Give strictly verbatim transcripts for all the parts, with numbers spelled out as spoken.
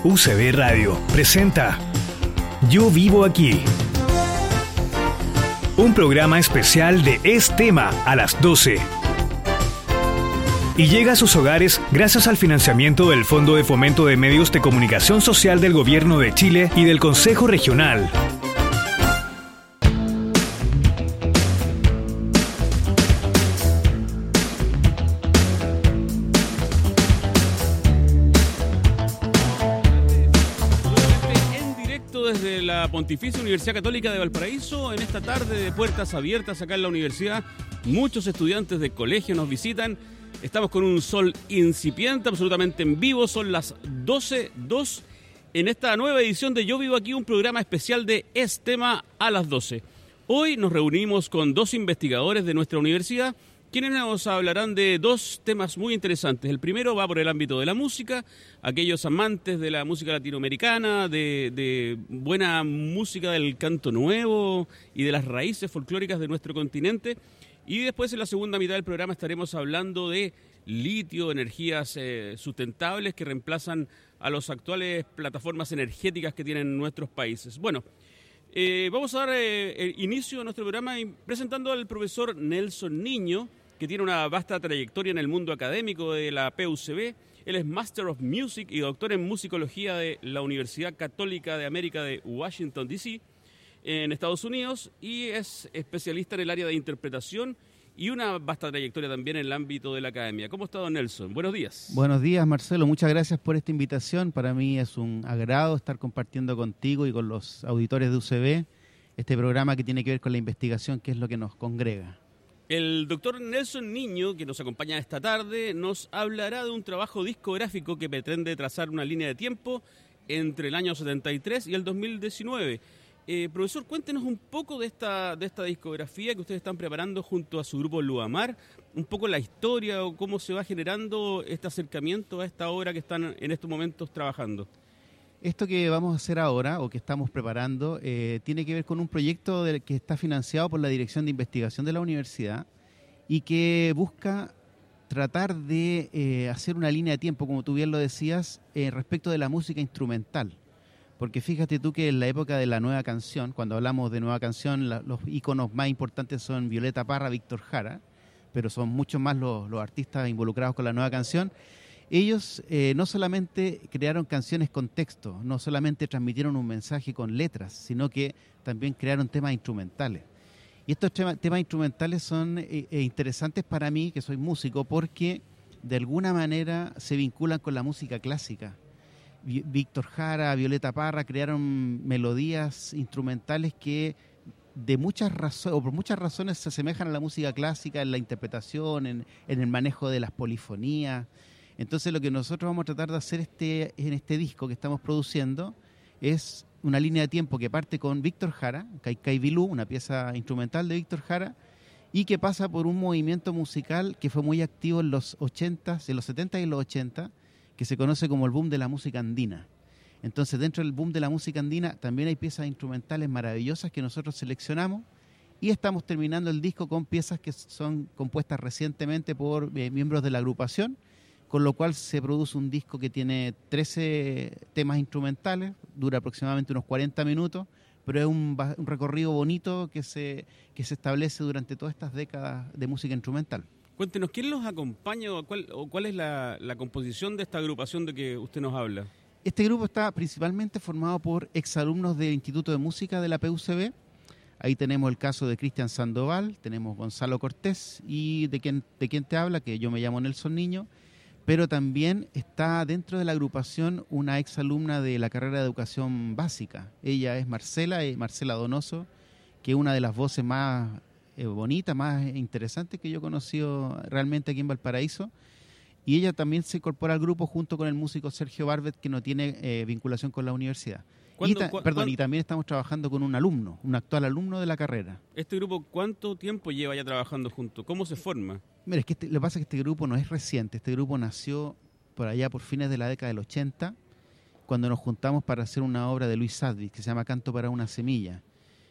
U C B Radio presenta Yo Vivo Aquí, un programa especial de Es Tema a las doce. Y llega a sus hogares gracias al financiamiento del Fondo de Fomento de Medios de Comunicación Social del Gobierno de Chile y del Consejo Regional. La Pontificia Universidad Católica de Valparaíso, en esta tarde de puertas abiertas acá en la universidad. Muchos estudiantes de colegio nos visitan. Estamos con un sol incipiente, absolutamente en vivo. Son las doce dos en esta nueva edición de Yo Vivo Aquí, un programa especial de Es Tema a las doce. Hoy nos reunimos con dos investigadores de nuestra universidad, quienes nos hablarán de dos temas muy interesantes. El primero va por el ámbito de la música, aquellos amantes de la música latinoamericana, de, de buena música del canto nuevo y de las raíces folclóricas de nuestro continente. Y después, en la segunda mitad del programa, estaremos hablando de litio, energías eh, sustentables que reemplazan a las actuales plataformas energéticas que tienen nuestros países. Bueno, eh, vamos a dar eh, inicio a nuestro programa presentando al profesor Nelson Niño, que tiene una vasta trayectoria en el mundo académico de la P U C B. Él es Master of Music y doctor en musicología de la Universidad Católica de América de Washington, D C, en Estados Unidos, y es especialista en el área de interpretación y una vasta trayectoria también en el ámbito de la academia. ¿Cómo está, don Nelson? Buenos días. Buenos días, Marcelo. Muchas gracias por esta invitación. Para mí es un agrado estar compartiendo contigo y con los auditores de U C B este programa que tiene que ver con la investigación, que es lo que nos congrega. El doctor Nelson Niño, que nos acompaña esta tarde, nos hablará de un trabajo discográfico que pretende trazar una línea de tiempo entre el año setenta y tres y el dos mil diecinueve. Eh, profesor, cuéntenos un poco de esta, de esta discografía que ustedes están preparando junto a su grupo Luamar, un poco la historia o cómo se va generando este acercamiento a esta obra que están en estos momentos trabajando. Esto que vamos a hacer ahora, o que estamos preparando, eh, tiene que ver con un proyecto del que está financiado por la Dirección de Investigación de la Universidad y que busca tratar de eh, hacer una línea de tiempo, como tú bien lo decías, eh, respecto de la música instrumental. Porque fíjate tú que en la época de la nueva canción, cuando hablamos de nueva canción, la, los íconos más importantes son Violeta Parra, Víctor Jara, pero son muchos más los, los artistas involucrados con la nueva canción. Ellos eh, no solamente crearon canciones con texto, no solamente transmitieron un mensaje con letras, sino que también crearon temas instrumentales. Y estos tema, temas instrumentales son eh, eh, interesantes para mí, que soy músico, porque de alguna manera se vinculan con la música clásica. Víctor Jara, Violeta Parra crearon melodías instrumentales que de muchas razones, o por muchas razones se asemejan a la música clásica en la interpretación, en, en el manejo de las polifonías. Entonces lo que nosotros vamos a tratar de hacer este, en este disco que estamos produciendo es una línea de tiempo que parte con Víctor Jara, Kaikai Vilú, una pieza instrumental de Víctor Jara, y que pasa por un movimiento musical que fue muy activo en los ochenta, en los setenta y en los ochenta, que se conoce como el boom de la música andina. Entonces dentro del boom de la música andina también hay piezas instrumentales maravillosas que nosotros seleccionamos y estamos terminando el disco con piezas que son compuestas recientemente por eh, miembros de la agrupación, con lo cual se produce un disco que tiene trece temas instrumentales, dura aproximadamente unos cuarenta minutos, pero es un, un recorrido bonito que se, que se establece durante todas estas décadas de música instrumental. Cuéntenos, ¿quién los acompaña o cuál, o cuál es la, la composición de esta agrupación de que usted nos habla? Este grupo está principalmente formado por exalumnos del Instituto de Música de la P U C B. Ahí tenemos el caso de Cristian Sandoval, tenemos Gonzalo Cortés y de quien, de quien te habla, que yo me llamo Nelson Niño, pero también está dentro de la agrupación una exalumna de la carrera de Educación Básica. Ella es Marcela, eh, Marcela Donoso, que es una de las voces más eh, bonitas, más interesantes que yo he conocido realmente aquí en Valparaíso. Y ella también se incorpora al grupo junto con el músico Sergio Barbet, que no tiene eh, vinculación con la universidad. Y, ta- cu- perdón, y también estamos trabajando con un alumno, un actual alumno de la carrera. ¿Este grupo cuánto tiempo lleva ya trabajando juntos? ¿Cómo se forma? Mira, es que este, lo que pasa es que este grupo no es reciente. Este grupo nació por allá por fines de la década del ochenta, cuando nos juntamos para hacer una obra de Luis Sadvik que se llama Canto para una semilla.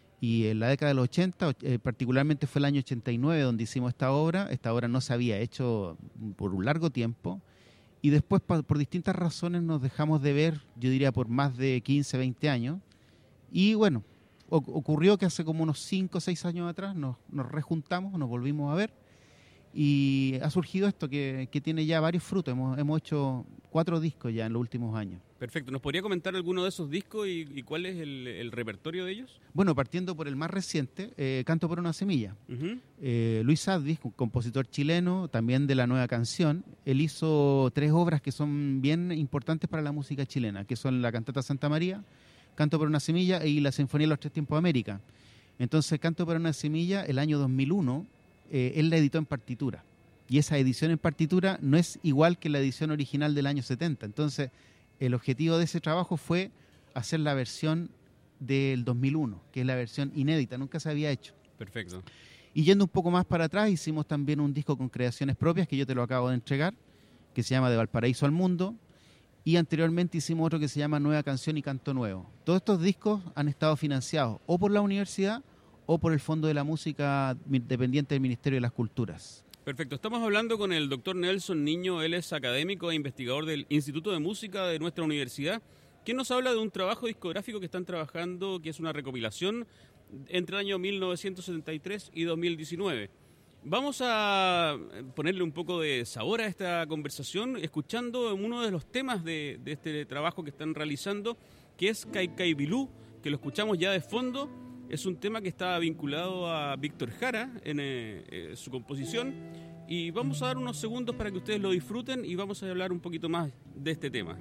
Y en la década de los ochenta, eh, particularmente fue el año ochenta y nueve donde hicimos esta obra. Esta obra no se había hecho por un largo tiempo y después pa, por distintas razones nos dejamos de ver, yo diría por más de quince, veinte años, y bueno, o, ocurrió que hace como unos cinco o seis años atrás nos, nos rejuntamos, nos volvimos a ver, y ha surgido esto que, que tiene ya varios frutos. Hemos, hemos hecho cuatro discos ya en los últimos años. Perfecto. ¿Nos podría comentar alguno de esos discos y, y cuál es el, el repertorio de ellos? Bueno, partiendo por el más reciente, eh, Canto por una semilla. Uh-huh. eh, Luis Advis, un compositor chileno, también de la nueva canción, él hizo tres obras que son bien importantes para la música chilena, que son la Cantata Santa María, Canto por una semilla y la Sinfonía de los Tres Tiempos de América. Entonces, Canto por una semilla, el año dos mil uno, eh, él la editó en partitura. Y esa edición en partitura no es igual que la edición original del año setenta. Entonces, el objetivo de ese trabajo fue hacer la versión del dos mil uno, que es la versión inédita, nunca se había hecho. Perfecto. Y yendo un poco más para atrás, hicimos también un disco con creaciones propias, que yo te lo acabo de entregar, que se llama De Valparaíso al Mundo, y anteriormente hicimos otro que se llama Nueva Canción y Canto Nuevo. Todos estos discos han estado financiados o por la universidad o por el Fondo de la Música dependiente del Ministerio de las Culturas. Perfecto. Estamos hablando con el doctor Nelson Niño. Él es académico e investigador del Instituto de Música de nuestra universidad, quien nos habla de un trabajo discográfico que están trabajando, que es una recopilación entre el año mil novecientos setenta y tres y dos mil diecinueve. Vamos a ponerle un poco de sabor a esta conversación escuchando uno de los temas de, de este trabajo que están realizando, que es Caicaibilú, que lo escuchamos ya de fondo. Es un tema que está vinculado a Víctor Jara en eh, eh, su composición, y vamos a dar unos segundos para que ustedes lo disfruten y vamos a hablar un poquito más de este tema.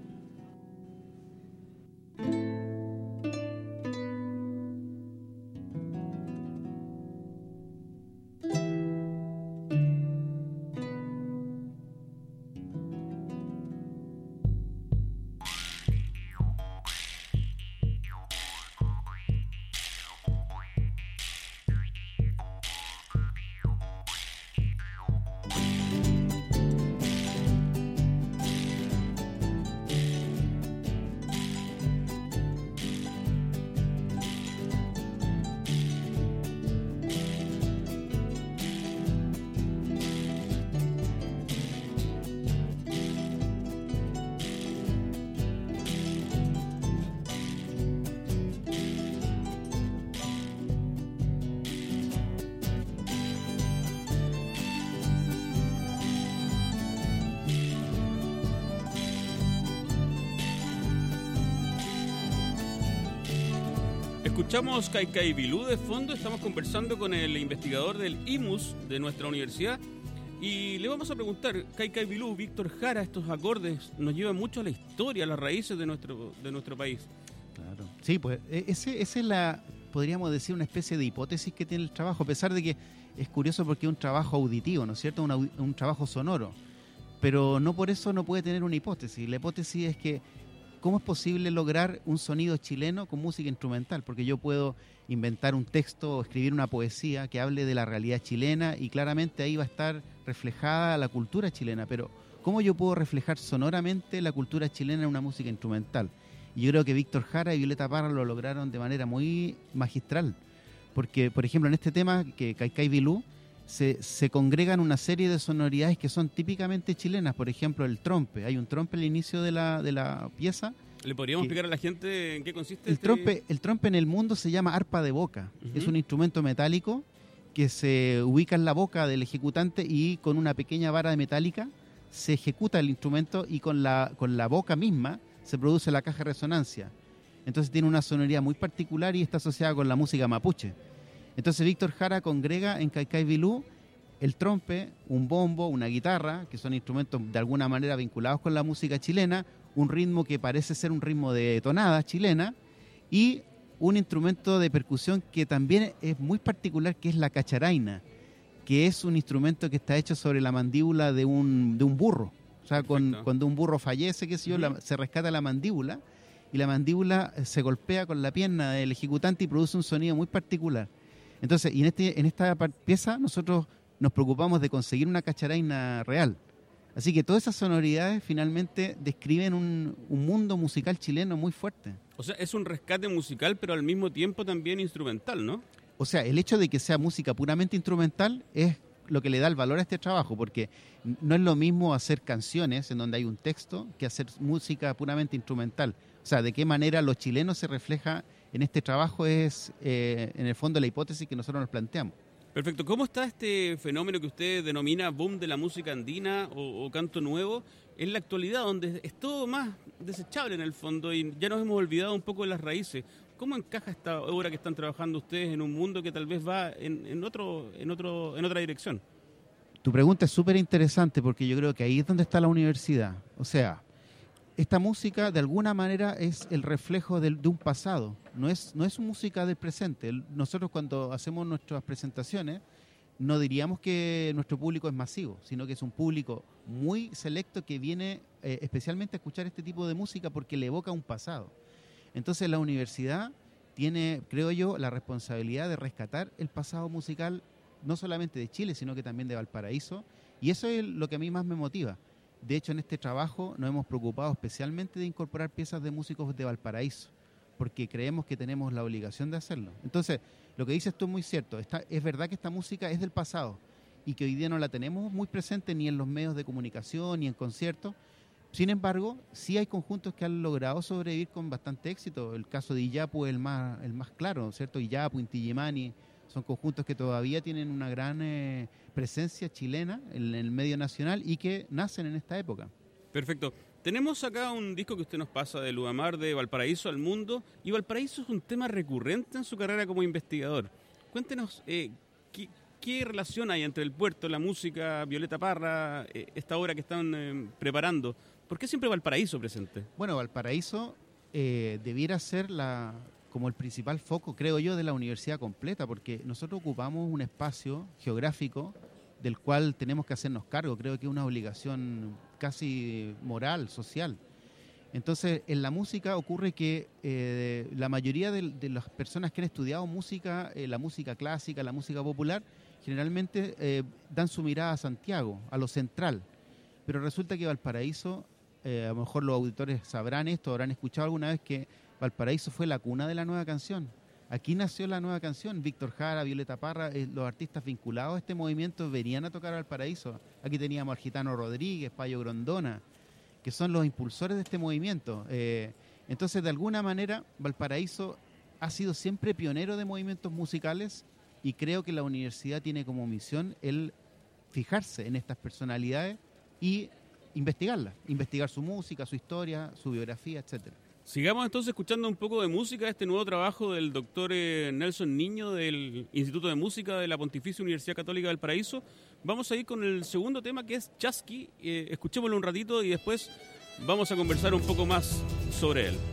Escuchamos Caicaibilú de fondo. Estamos conversando con el investigador del I M U S de nuestra universidad y le vamos a preguntar, Caicaibilú, Víctor Jara, estos acordes nos llevan mucho a la historia, a las raíces de nuestro de nuestro país. Claro. Sí, pues ese, esa es la, podríamos decir, una especie de hipótesis que tiene el trabajo, a pesar de que es curioso porque es un trabajo auditivo, ¿no es cierto? Una, un trabajo sonoro, pero no por eso no puede tener una hipótesis. La hipótesis es que ¿cómo es posible lograr un sonido chileno con música instrumental? Porque yo puedo inventar un texto o escribir una poesía que hable de la realidad chilena y claramente ahí va a estar reflejada la cultura chilena, pero ¿cómo yo puedo reflejar sonoramente la cultura chilena en una música instrumental? Y yo creo que Víctor Jara y Violeta Parra lo lograron de manera muy magistral, porque, por ejemplo, en este tema, que Caicaibilú, se, se congregan una serie de sonoridades que son típicamente chilenas. Por ejemplo, el trompe. Hay un trompe al inicio de la, de la pieza. ¿Le podríamos que, explicar a la gente en qué consiste? El, este... trompe, el trompe en el mundo se llama arpa de boca. Uh-huh. Es un instrumento metálico que se ubica en la boca del ejecutante y con una pequeña vara metálica se ejecuta el instrumento y con la, con la boca misma se produce la caja de resonancia. Entonces tiene una sonoridad muy particular y está asociada con la música mapuche. Entonces Víctor Jara congrega en Caicaibilú el trompe, un bombo, una guitarra, que son instrumentos de alguna manera vinculados con la música chilena, un ritmo que parece ser un ritmo de tonada chilena y un instrumento de percusión que también es muy particular, que es la cacharaina, que es un instrumento que está hecho sobre la mandíbula de un, de un burro. O sea, con, cuando un burro fallece, qué sé yo, uh-huh. la, se rescata la mandíbula y la mandíbula se golpea con la pierna del ejecutante y produce un sonido muy particular. Entonces, y en, este, en esta pieza nosotros nos preocupamos de conseguir una cacharaina real. Así que todas esas sonoridades finalmente describen un, un mundo musical chileno muy fuerte. O sea, es un rescate musical, pero al mismo tiempo también instrumental, ¿no? O sea, el hecho de que sea música puramente instrumental es lo que le da el valor a este trabajo, porque no es lo mismo hacer canciones en donde hay un texto que hacer música puramente instrumental. O sea, de qué manera los chilenos se refleja en este trabajo es, eh, en el fondo, la hipótesis que nosotros nos planteamos. Perfecto. ¿Cómo está este fenómeno que usted denomina boom de la música andina o, o canto nuevo en la actualidad, donde es todo más desechable en el fondo y ya nos hemos olvidado un poco de las raíces? ¿Cómo encaja esta obra que están trabajando ustedes en un mundo que tal vez va en, en, otro, en, otro, en otra dirección? Tu pregunta es súper interesante porque yo creo que ahí es donde está la universidad. O sea, esta música de alguna manera es el reflejo de, de un pasado, no es, no es música del presente. Nosotros cuando hacemos nuestras presentaciones no diríamos que nuestro público es masivo, sino que es un público muy selecto que viene eh, especialmente a escuchar este tipo de música porque le evoca un pasado. Entonces la universidad tiene, creo yo, la responsabilidad de rescatar el pasado musical, no solamente de Chile, sino que también de Valparaíso, y eso es lo que a mí más me motiva. De hecho, en este trabajo nos hemos preocupado especialmente de incorporar piezas de músicos de Valparaíso, porque creemos que tenemos la obligación de hacerlo. Entonces, lo que dices tú es muy cierto. Está, es verdad que esta música es del pasado y que hoy día no la tenemos muy presente ni en los medios de comunicación ni en conciertos. Sin embargo, sí hay conjuntos que han logrado sobrevivir con bastante éxito. El caso de Iyapu es el más, el más claro, ¿cierto? Iyapu, Inti Illimani, son conjuntos que todavía tienen una gran eh, presencia chilena en, en el medio nacional y que nacen en esta época. Perfecto. Tenemos acá un disco que usted nos pasa de Ludamar, de Valparaíso al Mundo, y Valparaíso es un tema recurrente en su carrera como investigador. Cuéntenos, eh, ¿qué, qué relación hay entre el puerto, la música, Violeta Parra, eh, esta obra que están eh, preparando? ¿Por qué siempre Valparaíso presente? Bueno, Valparaíso eh, debiera ser la, como el principal foco, creo yo, de la universidad completa, porque nosotros ocupamos un espacio geográfico del cual tenemos que hacernos cargo. Creo que es una obligación casi moral, social. Entonces, en la música ocurre que eh, la mayoría de, de las personas que han estudiado música, eh, la música clásica, la música popular, generalmente eh, dan su mirada a Santiago, a lo central. Pero resulta que Valparaíso, eh, a lo mejor los auditores sabrán esto, habrán escuchado alguna vez que Valparaíso fue la cuna de la nueva canción. Aquí nació la nueva canción. Víctor Jara, Violeta Parra, eh, los artistas vinculados a este movimiento venían a tocar a Valparaíso. Aquí teníamos al Gitano Rodríguez, Payo Grondona, que son los impulsores de este movimiento. Eh, entonces, de alguna manera, Valparaíso ha sido siempre pionero de movimientos musicales y creo que la universidad tiene como misión el fijarse en estas personalidades y investigarlas, investigar su música, su historia, su biografía, etcétera. Sigamos entonces escuchando un poco de música, este nuevo trabajo del doctor eh, Nelson Niño del Instituto de Música de la Pontificia Universidad Católica del Paraíso. Vamos a ir con el segundo tema, que es Chasqui. Eh, escuchémoslo un ratito y después vamos a conversar un poco más sobre él.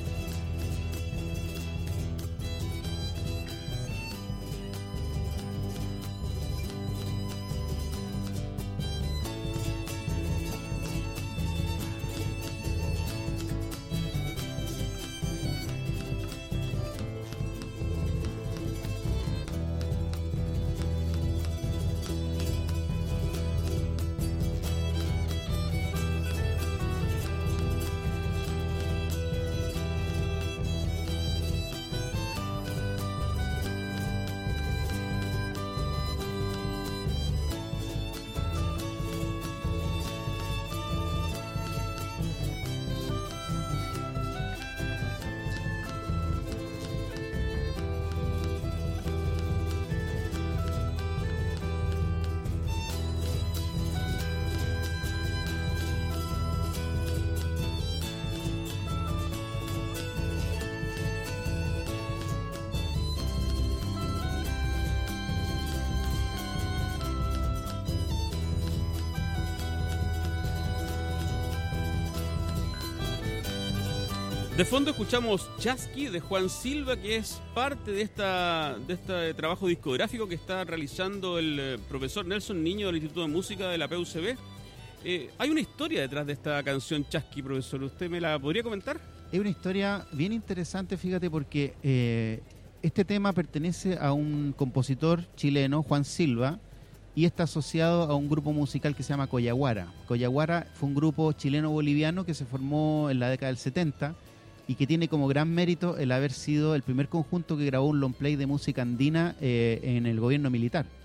De fondo escuchamos Chasqui de Juan Silva, que es parte de esta de este trabajo discográfico que está realizando el eh, profesor Nelson Niño del Instituto de Música de la P U C B. Eh, hay una historia detrás de esta canción Chasqui, profesor. ¿Usted me la podría comentar? Es una historia bien interesante, fíjate, porque eh, este tema pertenece a un compositor chileno, Juan Silva, y está asociado a un grupo musical que se llama Coyaguara. Coyaguara fue un grupo chileno-boliviano que se formó en la década del setenta y que tiene como gran mérito el haber sido el primer conjunto que grabó un long play de música andina eh, en el gobierno militar.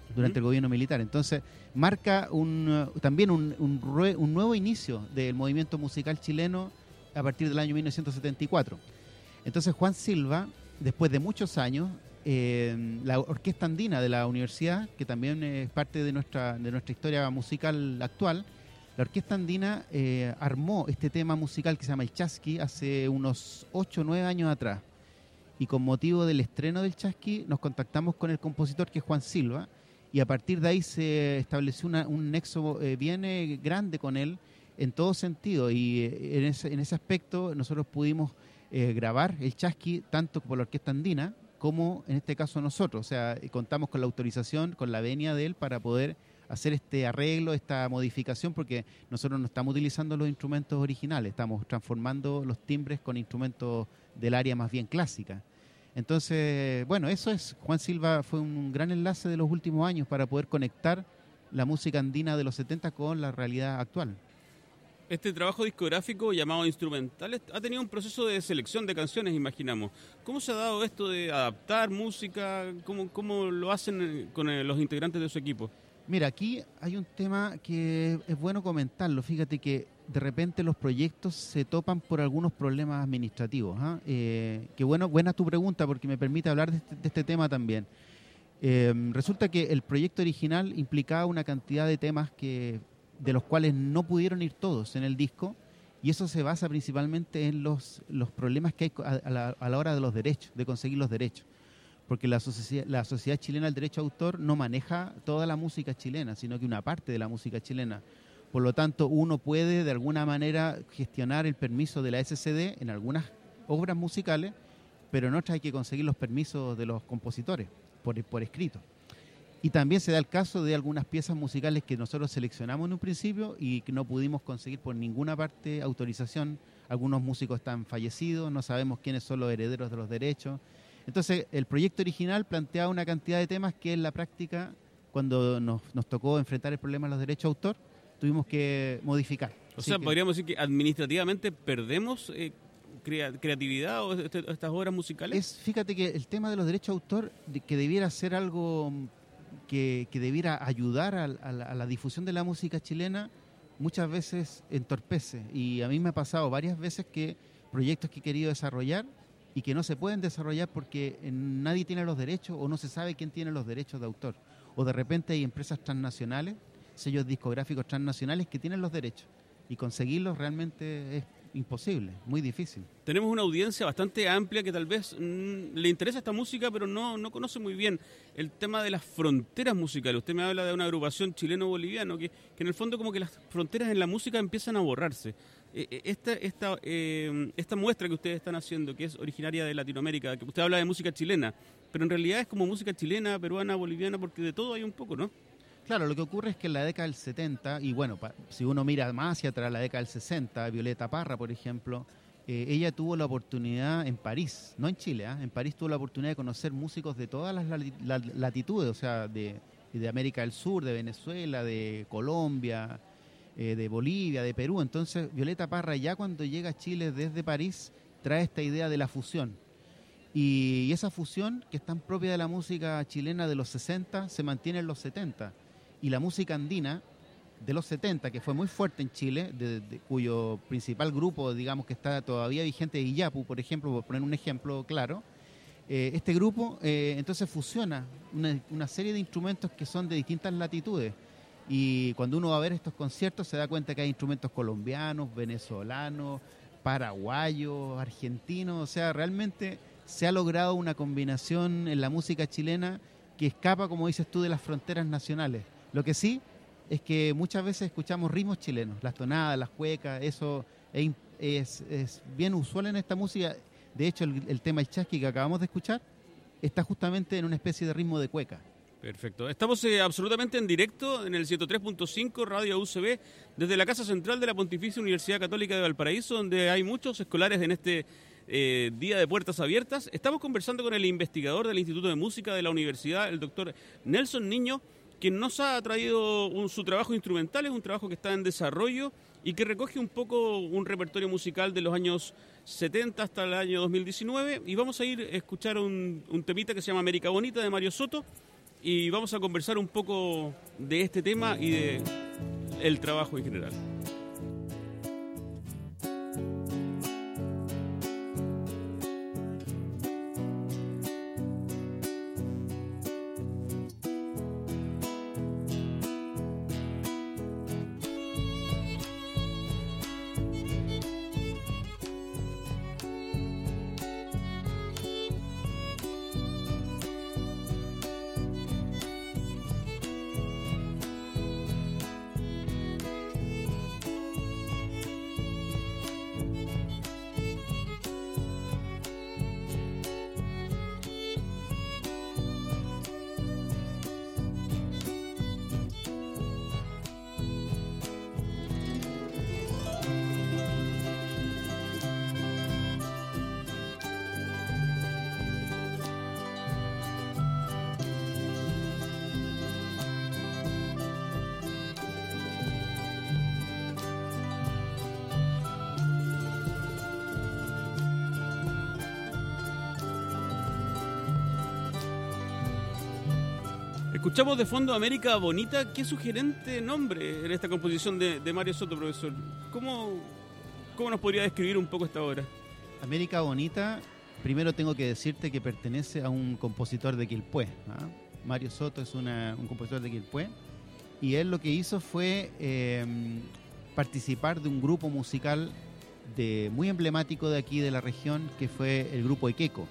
durante ¿Mm? el gobierno militar. Entonces, marca un, también un, un, un nuevo inicio del movimiento musical chileno a partir del año mil novecientos setenta y cuatro. Entonces, Juan Silva, después de muchos años, eh, la Orquesta Andina de la universidad, que también es parte de nuestra, de nuestra historia musical actual, la Orquesta Andina eh, armó este tema musical que se llama el Chasqui hace unos ocho o nueve años atrás. Y con motivo del estreno del Chasqui nos contactamos con el compositor, que es Juan Silva, y a partir de ahí se estableció una, un nexo eh, bien eh, grande con él en todo sentido. Y eh, en, ese, en ese aspecto nosotros pudimos eh, grabar el Chasqui tanto por la Orquesta Andina como en este caso nosotros. O sea, contamos con la autorización, con la venia de él para poder hacer este arreglo, esta modificación, porque nosotros no estamos utilizando los instrumentos originales, estamos transformando los timbres con instrumentos del área más bien clásica. Entonces, bueno, eso es, Juan Silva fue un gran enlace de los últimos años para poder conectar la música andina de los setenta con la realidad actual. Este trabajo discográfico llamado Instrumentales ha tenido un proceso de selección de canciones, imaginamos. ¿Cómo se ha dado esto de adaptar música? ¿Cómo, cómo lo hacen con los integrantes de su equipo? Mira, aquí hay un tema que es bueno comentarlo. Fíjate que de repente los proyectos se topan por algunos problemas administrativos. ¿eh? Eh, que bueno, buena tu pregunta porque me permite hablar de este, de este tema también. Eh, resulta que el proyecto original implicaba una cantidad de temas que de los cuales no pudieron ir todos en el disco, y eso se basa principalmente en los, los problemas que hay a, a, la, a la hora de los derechos, de conseguir los derechos. Porque la, Socie- la Sociedad Chilena del Derecho a Autor no maneja toda la música chilena, sino que una parte de la música chilena. Por lo tanto, uno puede de alguna manera gestionar el permiso de la S C D en algunas obras musicales, pero en otras hay que conseguir los permisos de los compositores por, por escrito. Y también se da el caso de algunas piezas musicales que nosotros seleccionamos en un principio y que no pudimos conseguir por ninguna parte autorización. Algunos músicos están fallecidos, no sabemos quiénes son los herederos de los derechos. Entonces, el proyecto original planteaba una cantidad de temas que en la práctica, cuando nos, nos tocó enfrentar el problema de los derechos de autor, tuvimos que modificar. O Así sea, que, podríamos decir que administrativamente perdemos eh, crea- creatividad o este, estas obras musicales. Es, fíjate que el tema de los derechos de autor, de, que debiera ser algo que, que debiera ayudar a, a, la, a la difusión de la música chilena, muchas veces entorpece. Y a mí me ha pasado varias veces que proyectos que he querido desarrollar y que no se pueden desarrollar porque nadie tiene los derechos o no se sabe quién tiene los derechos de autor. O de repente hay empresas transnacionales, sellos discográficos transnacionales que tienen los derechos y conseguirlos realmente es imposible, muy difícil. Tenemos una audiencia bastante amplia que tal vez mmm, le interesa esta música, pero no, no conoce muy bien el tema de las fronteras musicales. Usted me habla de una agrupación chileno-boliviano que, que en el fondo como que las fronteras en la música empiezan a borrarse. Esta, esta, eh, esta muestra que ustedes están haciendo, que es originaria de Latinoamérica, que usted habla de música chilena, pero en realidad es como música chilena, peruana, boliviana, porque de todo hay un poco, ¿no? Claro, lo que ocurre es que en la década del setenta, y bueno, pa, si uno mira más hacia atrás, la década del sesenta, Violeta Parra, por ejemplo, eh, ella tuvo la oportunidad en París, no en Chile, ¿eh? en París tuvo la oportunidad de conocer músicos de todas las latitudes, o sea, de, de América del Sur, de Venezuela, de Colombia, eh, de Bolivia, de Perú. Entonces, Violeta Parra ya cuando llega a Chile desde París, trae esta idea de la fusión. Y, y esa fusión, que es tan propia de la música chilena de los sesenta, se mantiene en los setenta. Y la música andina de los setenta, que fue muy fuerte en Chile, de, de, cuyo principal grupo, digamos, que está todavía vigente, es Iyapu, por ejemplo, por poner un ejemplo claro, eh, este grupo eh, entonces fusiona una, una serie de instrumentos que son de distintas latitudes. Y cuando uno va a ver estos conciertos se da cuenta que hay instrumentos colombianos, venezolanos, paraguayos, argentinos. O sea, realmente se ha logrado una combinación en la música chilena que escapa, como dices tú, de las fronteras nacionales. Lo que sí es que muchas veces escuchamos ritmos chilenos, las tonadas, las cuecas, eso es, es, es bien usual en esta música. De hecho, el, el tema El Chasqui que acabamos de escuchar está justamente en una especie de ritmo de cueca. Perfecto. Estamos eh, absolutamente en directo en el ciento tres punto cinco Radio U C B desde la Casa Central de la Pontificia Universidad Católica de Valparaíso, donde hay muchos escolares en este eh, día de puertas abiertas. Estamos conversando con el investigador del Instituto de Música de la Universidad, el doctor Nelson Niño, quien nos ha traído un, su trabajo instrumental. Es un trabajo que está en desarrollo y que recoge un poco un repertorio musical de los años setenta hasta el año dos mil diecinueve. Y vamos a ir a escuchar un, un temita que se llama América Bonita de Mario Soto. y vamos a conversar un poco de este tema y de el trabajo en general. Escuchamos de fondo América Bonita. Qué sugerente nombre en esta composición de, de Mario Soto, profesor. ¿Cómo, ¿Cómo nos podría describir un poco esta obra? América Bonita, primero tengo que decirte que pertenece a un compositor de Quilpué, ¿ah? Mario Soto es una, un compositor de Quilpué, y él lo que hizo fue eh, participar de un grupo musical de, muy emblemático de aquí de la región, que fue el grupo Equeco.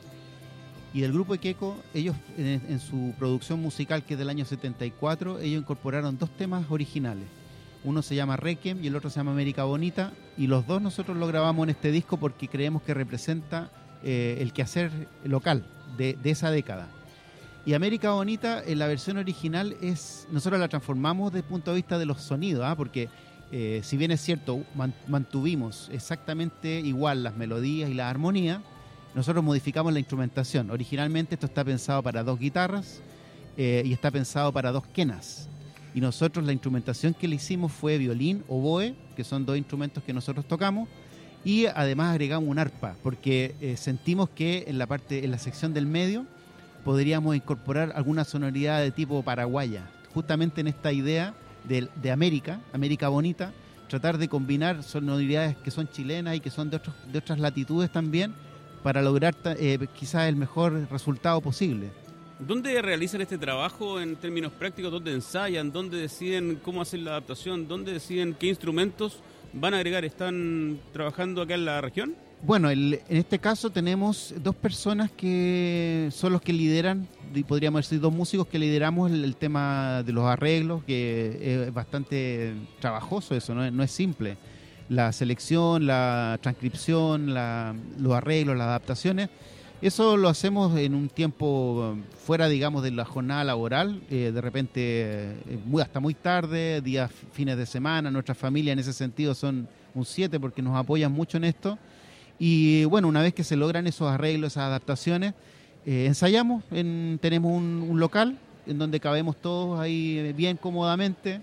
Y del grupo Equeco, ellos en, en su producción musical, que es del año setenta y cuatro, ellos incorporaron dos temas originales. Uno se llama Requiem y el otro se llama América Bonita, y los dos nosotros lo grabamos en este disco porque creemos que representa eh, el quehacer local de, de esa década. Y América Bonita, en la versión original, es nosotros la transformamos desde el punto de vista de los sonidos, ¿ah? porque eh, si bien es cierto, man, mantuvimos exactamente igual las melodías y la armonía, nosotros modificamos la instrumentación. Originalmente esto está pensado para dos guitarras eh, y está pensado para dos quenas. Y nosotros la instrumentación que le hicimos fue violín, oboe, que son dos instrumentos que nosotros tocamos, y además agregamos un arpa, porque eh, sentimos que en la parte, en la sección del medio podríamos incorporar alguna sonoridad de tipo paraguaya, justamente en esta idea de, de América, América Bonita, tratar de combinar sonoridades que son chilenas y que son de, otros, de otras latitudes también, para lograr eh, quizás el mejor resultado posible. ¿Dónde realizan este trabajo en términos prácticos? ¿Dónde ensayan? ¿Dónde deciden cómo hacer la adaptación? ¿Dónde deciden qué instrumentos van a agregar? ¿Están trabajando acá en la región? Bueno, el, en este caso tenemos dos personas que son los que lideran, podríamos decir dos músicos que lideramos el, el tema de los arreglos, que es bastante trabajoso eso, no es, no es simple. La selección, la transcripción, la, los arreglos, las adaptaciones, eso lo hacemos en un tiempo fuera, digamos, de la jornada laboral, eh, de repente eh, muy, hasta muy tarde, días, fines de semana. Nuestras familias en ese sentido son un siete porque nos apoyan mucho en esto. Y bueno, una vez que se logran esos arreglos, esas adaptaciones, eh, ensayamos, en, tenemos un, un local en donde cabemos todos ahí bien cómodamente,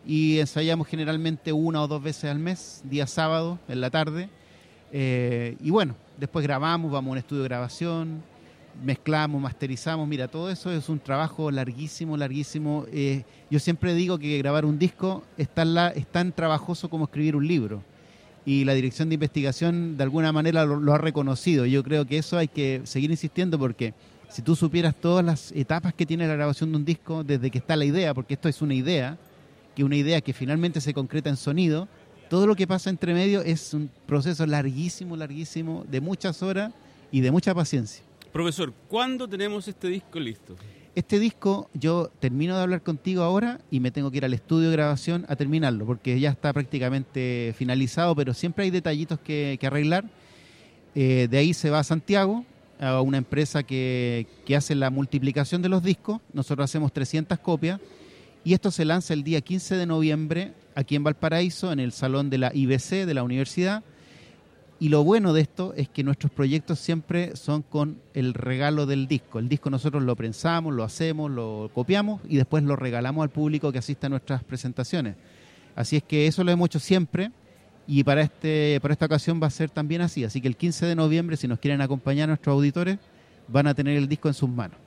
y ensayamos generalmente una o dos veces al mes, día sábado, en la tarde. Eh, y bueno, después grabamos, vamos a un estudio de grabación, mezclamos, masterizamos. Mira, todo eso es un trabajo larguísimo, larguísimo. Eh, yo siempre digo que grabar un disco es tan, la, es tan trabajoso como escribir un libro. Y la Dirección de Investigación de alguna manera lo, lo ha reconocido. Yo creo que eso hay que seguir insistiendo, porque si tú supieras todas las etapas que tiene la grabación de un disco, desde que está la idea, porque esto es una idea, que una idea que finalmente se concreta en sonido, todo lo que pasa entre medio es un proceso larguísimo, larguísimo, de muchas horas y de mucha paciencia. Profesor, ¿cuándo tenemos este disco listo? Este disco, yo termino de hablar contigo ahora y me tengo que ir al estudio de grabación a terminarlo, porque ya está prácticamente finalizado, pero siempre hay detallitos que, que arreglar. Eh, de ahí se va a Santiago, a una empresa que, que hace la multiplicación de los discos. Nosotros hacemos trescientas copias. Y esto se lanza el día quince de noviembre aquí en Valparaíso, en el salón de la I B C de la universidad. Y lo bueno de esto es que nuestros proyectos siempre son con el regalo del disco. El disco nosotros lo prensamos, lo hacemos, lo copiamos y después lo regalamos al público que asista a nuestras presentaciones. Así es que eso lo hemos hecho siempre, y para, este, para esta ocasión va a ser también así. Así que el quince de noviembre, si nos quieren acompañar nuestros auditores, van a tener el disco en sus manos.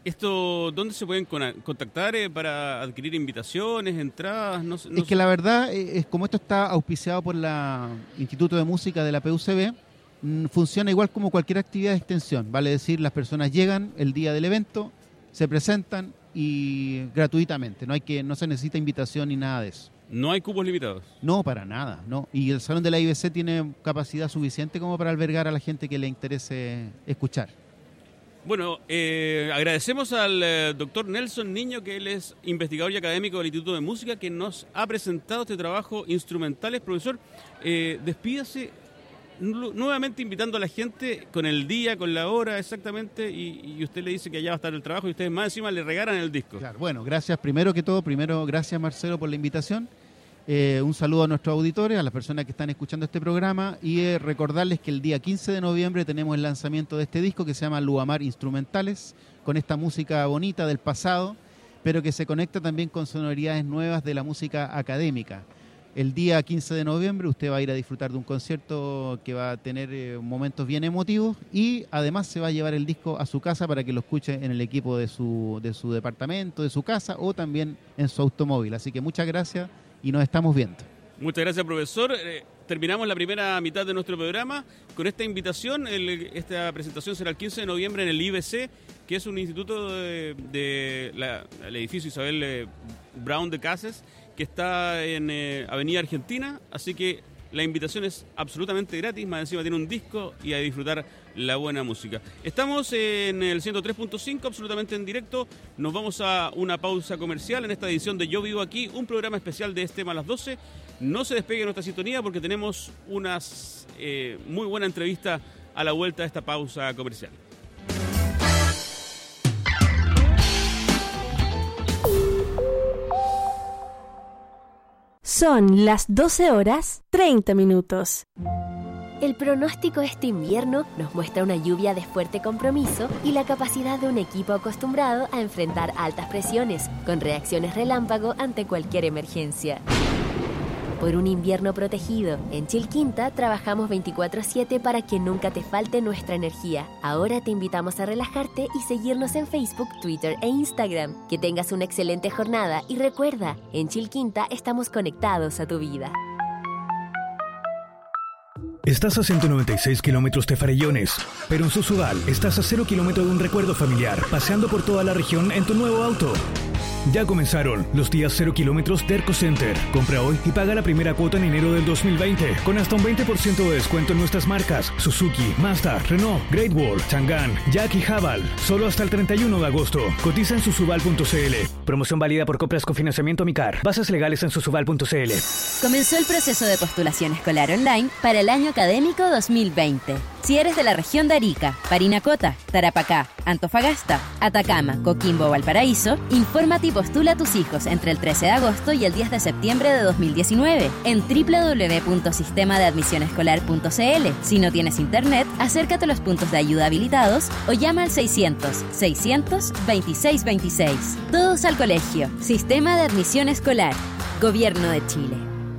Esto, ¿dónde se pueden con- contactar eh, para adquirir invitaciones, entradas? No, sé- no Es que sé. la verdad, eh, es como esto está auspiciado por el Instituto de Música de la P U C B, mm, funciona igual como cualquier actividad de extensión. Vale decir, las personas llegan el día del evento, se presentan y gratuitamente. No hay que, no se necesita invitación ni nada de eso. No hay cupos limitados. No, para nada, no. Y el Salón de la I B C tiene capacidad suficiente como para albergar a la gente que le interese escuchar. Bueno, eh, agradecemos al eh, doctor Nelson Niño, que él es investigador y académico del Instituto de Música, que nos ha presentado este trabajo Instrumentales. Profesor, eh, despídase nu- nuevamente invitando a la gente con el día, con la hora exactamente, y, y usted le dice que allá va a estar el trabajo y ustedes más encima le regalan el disco. Claro, bueno, gracias primero que todo, primero gracias Marcelo por la invitación. Eh, un saludo a nuestros auditores, a las personas que están escuchando este programa y eh, recordarles que el día quince de noviembre tenemos el lanzamiento de este disco que se llama Luamar Instrumentales, con esta música bonita del pasado, pero que se conecta también con sonoridades nuevas de la música académica. El día quince de noviembre usted va a ir a disfrutar de un concierto que va a tener eh, momentos bien emotivos y además se va a llevar el disco a su casa para que lo escuche en el equipo de su, de su departamento, de su casa o también en su automóvil. Así que muchas gracias y nos estamos viendo. Muchas gracias, profesor. Eh, terminamos la primera mitad de nuestro programa con esta invitación. El- esta presentación será el quince de noviembre en el I B C, que es un instituto de, de la- el edificio Isabel eh, Brown de Cases, que está en eh, Avenida Argentina. Así que la invitación es absolutamente gratis, más encima tiene un disco y a disfrutar la buena música. Estamos en el ciento tres punto cinco, absolutamente en directo. Nos vamos a una pausa comercial en esta edición de Yo Vivo Aquí, un programa especial de Estema a las doce. No se despegue nuestra sintonía porque tenemos una eh, muy buena entrevista a la vuelta de esta pausa comercial. Son las doce horas treinta minutos. El pronóstico este invierno nos muestra una lluvia de fuerte compromiso y la capacidad de un equipo acostumbrado a enfrentar altas presiones, con reacciones relámpago ante cualquier emergencia. Por un invierno protegido, en Chilquinta trabajamos veinticuatro siete para que nunca te falte nuestra energía. Ahora te invitamos a relajarte y seguirnos en Facebook, Twitter e Instagram. Que tengas una excelente jornada y recuerda, en Chilquinta estamos conectados a tu vida. Estás a ciento noventa y seis kilómetros de Farellones, pero en Susuval estás a cero kilómetros de un recuerdo familiar, paseando por toda la región en tu nuevo auto. Ya comenzaron los días cero kilómetros de Erco Center. Compra hoy y paga la primera cuota en enero del dos mil veinte, con hasta un veinte por ciento de descuento en nuestras marcas Suzuki, Mazda, Renault, Great Wall, Chang'an, Jack y Haval. Solo hasta el treinta y uno de agosto. Cotiza en susuval punto c l. Promoción válida por compras con financiamiento Micar. Bases legales en susuval punto c l. Comenzó el proceso de postulación escolar online para el año académico dos mil veinte. Si eres de la región de Arica, Parinacota, Tarapacá, Antofagasta, Atacama, Coquimbo o Valparaíso, infórmate y postula a tus hijos entre el trece de agosto y el diez de septiembre de dos mil diecinueve en doble u doble u doble u punto sistema de admisión escolar punto c l. Si no tienes internet, acércate a los puntos de ayuda habilitados o llama al seiscientos, seiscientos, veintiséis veintiséis. Todos al colegio. Sistema de admisión escolar. Gobierno de Chile.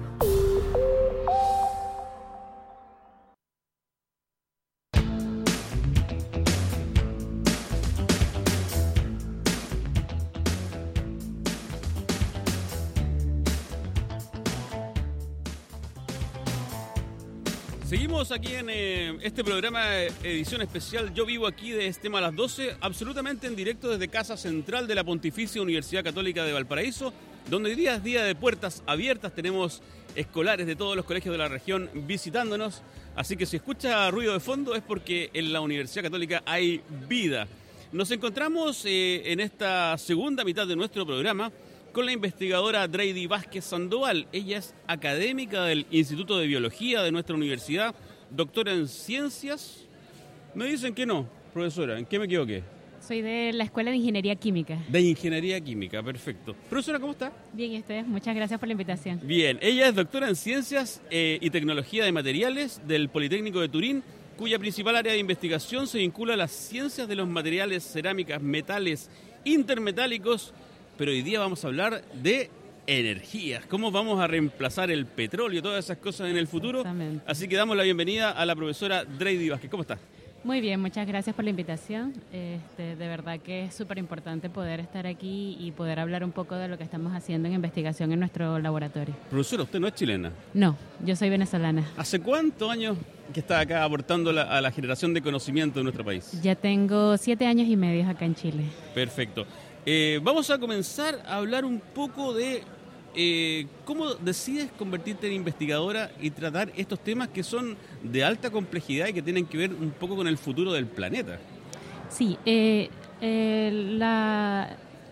Seguimos aquí en eh, este programa, eh, edición especial Yo Vivo Aquí de Estema a las doce, absolutamente en directo desde Casa Central de la Pontificia Universidad Católica de Valparaíso, donde hoy día es día de puertas abiertas. Tenemos escolares de todos los colegios de la región visitándonos, así que si escucha ruido de fondo es porque en la Universidad Católica hay vida. Nos encontramos eh, en esta segunda mitad de nuestro programa con la investigadora Dreydi Vázquez Sandoval. Ella es académica del Instituto de Biología de nuestra universidad, doctora en ciencias. Me dicen que no, profesora, ¿en qué me equivoqué? Soy de la Escuela de Ingeniería Química. De Ingeniería Química, perfecto. Profesora, ¿cómo está? Bien, ¿y ustedes? Muchas gracias por la invitación. Bien, ella es doctora en Ciencias eh, y Tecnología de Materiales del Politécnico de Turín, cuya principal área de investigación se vincula a las ciencias de los materiales, cerámicas, metales, intermetálicos, pero hoy día vamos a hablar de energías, cómo vamos a reemplazar el petróleo, todas esas cosas en el futuro. Exactamente. Así que damos la bienvenida a la profesora Dreydi Vázquez. ¿Cómo está? Muy bien, muchas gracias por la invitación. Este, de verdad que es súper importante poder estar aquí y poder hablar un poco de lo que estamos haciendo en investigación en nuestro laboratorio. Profesora, usted no es chilena. No, yo soy venezolana. ¿Hace cuántos años que está acá aportando la, a la generación de conocimiento de nuestro país? Ya tengo siete años y medio acá en Chile. Perfecto. Eh, vamos a comenzar a hablar un poco de eh, cómo decides convertirte en investigadora y tratar estos temas que son de alta complejidad y que tienen que ver un poco con el futuro del planeta. Sí, eh, eh, la,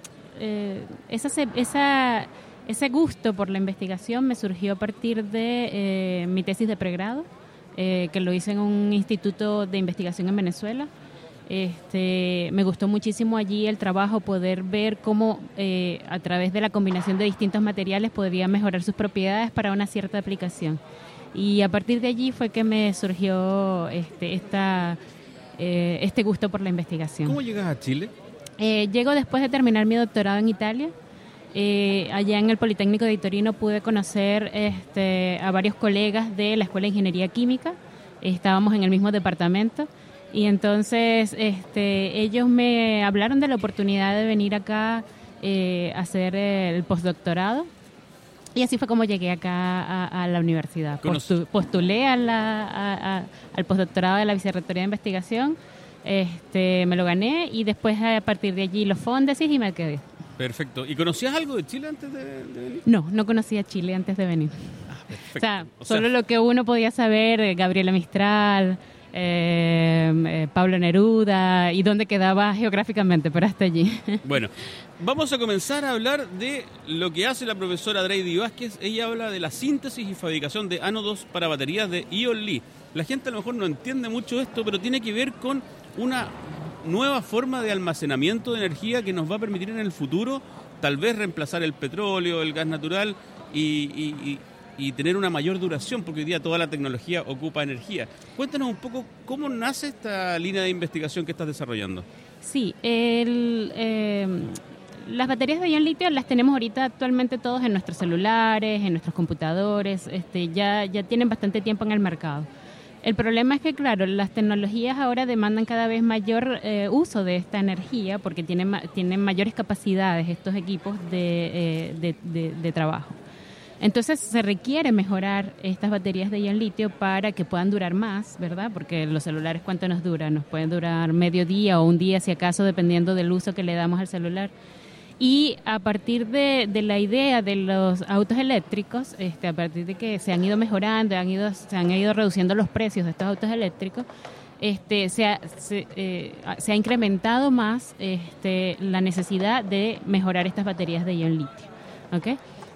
eh, esa, esa, ese gusto por la investigación me surgió a partir de eh, mi tesis de pregrado, eh, que lo hice en un instituto de investigación en Venezuela. Este, me gustó muchísimo allí el trabajo, poder ver cómo eh, a través de la combinación de distintos materiales podía mejorar sus propiedades para una cierta aplicación. Y a partir de allí fue que me surgió este, esta, eh, este gusto por la investigación. ¿Cómo llegas a Chile? Eh, llego después de terminar mi doctorado en Italia. Eh, allá en el Politécnico de Torino pude conocer este, a varios colegas de la Escuela de Ingeniería Química. Estábamos en el mismo departamento. Y entonces este, ellos me hablaron de la oportunidad de venir acá eh, a hacer el postdoctorado. Y así fue como llegué acá a, a la universidad. Postu, postulé a la, a, a, al postdoctorado de la Vicerrectoría de Investigación, este, me lo gané y después a partir de allí los fondesis y me quedé. Perfecto. ¿Y conocías algo de Chile antes de, de venir? No, no conocía Chile antes de venir. Ah, perfecto. O sea, o sea, solo lo que uno podía saber, Gabriela Mistral... Eh, eh, Pablo Neruda y dónde quedaba geográficamente, pero hasta allí. Bueno, vamos a comenzar a hablar de lo que hace la profesora Dreydi Vázquez. Ella habla de la síntesis y fabricación de ánodos para baterías de ion Li. La gente a lo mejor no entiende mucho esto, pero tiene que ver con una nueva forma de almacenamiento de energía que nos va a permitir en el futuro tal vez reemplazar el petróleo, el gas natural y... y, y y tener una mayor duración, porque hoy día toda la tecnología ocupa energía. Cuéntanos un poco cómo nace esta línea de investigación que estás desarrollando. Sí, el, eh, las baterías de ion litio las tenemos ahorita actualmente todos en nuestros celulares, en nuestros computadores, este, ya, ya tienen bastante tiempo en el mercado. El problema es que, claro, las tecnologías ahora demandan cada vez mayor eh, uso de esta energía porque tienen, tienen mayores capacidades estos equipos de, eh, de, de, de trabajo. Entonces se requiere mejorar estas baterías de ion litio para que puedan durar más, ¿verdad? Porque los celulares, ¿cuánto nos duran? Nos pueden durar medio día o un día, si acaso, dependiendo del uso que le damos al celular. Y a partir de, de la idea de los autos eléctricos, este, a partir de que se han ido mejorando, han ido, se han ido reduciendo los precios de estos autos eléctricos, este, se, ha, se, eh, se ha incrementado más este, la necesidad de mejorar estas baterías de ion litio, ¿ok?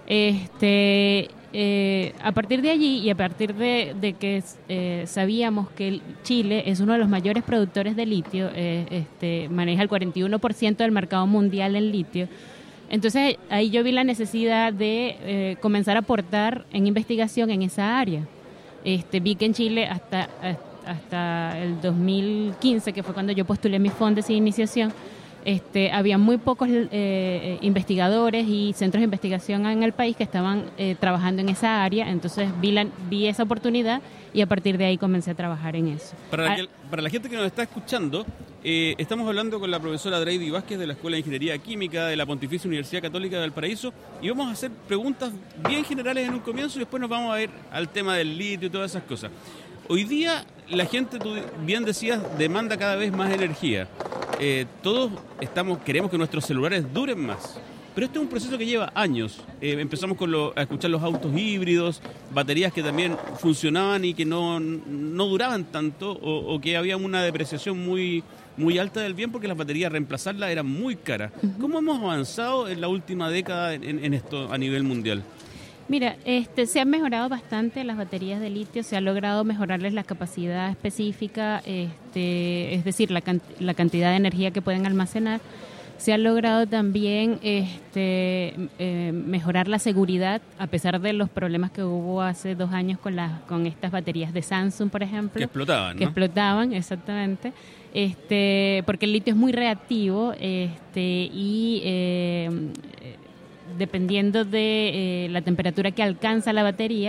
Este, eh, a partir de allí y a partir de, de que eh, sabíamos que Chile es uno de los mayores productores de litio, eh, este, maneja el cuarenta y uno por ciento del mercado mundial en litio, entonces ahí yo vi la necesidad de eh, comenzar a aportar en investigación en esa área. Este, vi que en Chile hasta, hasta el dos mil quince, que fue cuando yo postulé mis fondos de iniciación, Este, había muy pocos eh, investigadores y centros de investigación en el país que estaban eh, trabajando en esa área, entonces vi, la, vi esa oportunidad y a partir de ahí comencé a trabajar en eso. Para, ah, la, para la gente que nos está escuchando, eh, estamos hablando con la profesora Dreydi Vázquez de la Escuela de Ingeniería Química de la Pontificia Universidad Católica de Valparaíso y vamos a hacer preguntas bien generales en un comienzo y después nos vamos a ir al tema del litio y todas esas cosas. Hoy día la gente, tú bien decías, demanda cada vez más energía. Eh, todos estamos queremos que nuestros celulares duren más, pero este es un proceso que lleva años. Eh, empezamos con lo, a escuchar los autos híbridos, baterías que también funcionaban y que no, no duraban tanto o, o que había una depreciación muy, muy alta del bien porque las baterías reemplazarlas eran muy caras. Uh-huh. ¿Cómo hemos avanzado en la última década en, en esto a nivel mundial? Mira, este, se han mejorado bastante las baterías de litio, se ha logrado mejorarles la capacidad específica, este, es decir, la, can- la cantidad de energía que pueden almacenar. Se ha logrado también este, eh, mejorar la seguridad, a pesar de los problemas que hubo hace dos años con, las, con estas baterías de Samsung, por ejemplo. Que explotaban, ¿no? Que explotaban, exactamente. Este, porque el litio es muy reactivo este, y... Eh, dependiendo de eh, la temperatura que alcanza la batería,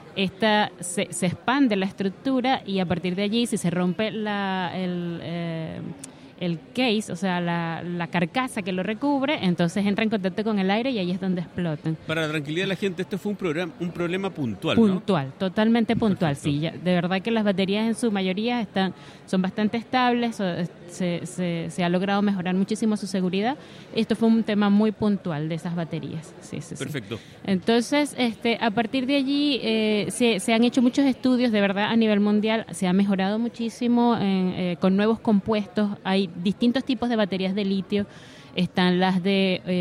esta se, se expande la estructura y a partir de allí, si se rompe la, el, eh, el case, o sea, la, la carcasa que lo recubre, entonces entra en contacto con el aire y ahí es donde explotan. Para la tranquilidad de la gente, esto fue un programa, un problema puntual, Puntual, ¿no? totalmente puntual, Perfecto. sí. Ya, de verdad que las baterías en su mayoría están, son bastante estables, so, se, se, se ha logrado mejorar muchísimo su seguridad. Esto fue un tema muy puntual de esas baterías. Sí, sí, Perfecto. sí. Entonces, este, a partir de allí eh, se, se han hecho muchos estudios, de verdad, a nivel mundial. Se ha mejorado muchísimo en, eh, con nuevos compuestos. Hay distintos tipos de baterías de litio. Están las de eh,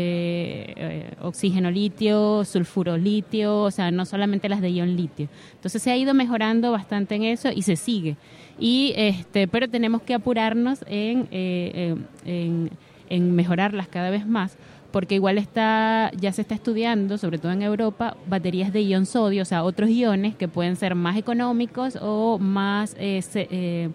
eh, oxígeno litio, sulfuro litio, o sea, no solamente las de ion litio. Entonces se ha ido mejorando bastante en eso y se sigue. Y este, pero tenemos que apurarnos en, eh, en, en mejorarlas cada vez más, porque igual está, ya se está estudiando, sobre todo en Europa, baterías de ion sodio, o sea, otros iones que pueden ser más económicos o más eh, se, eh,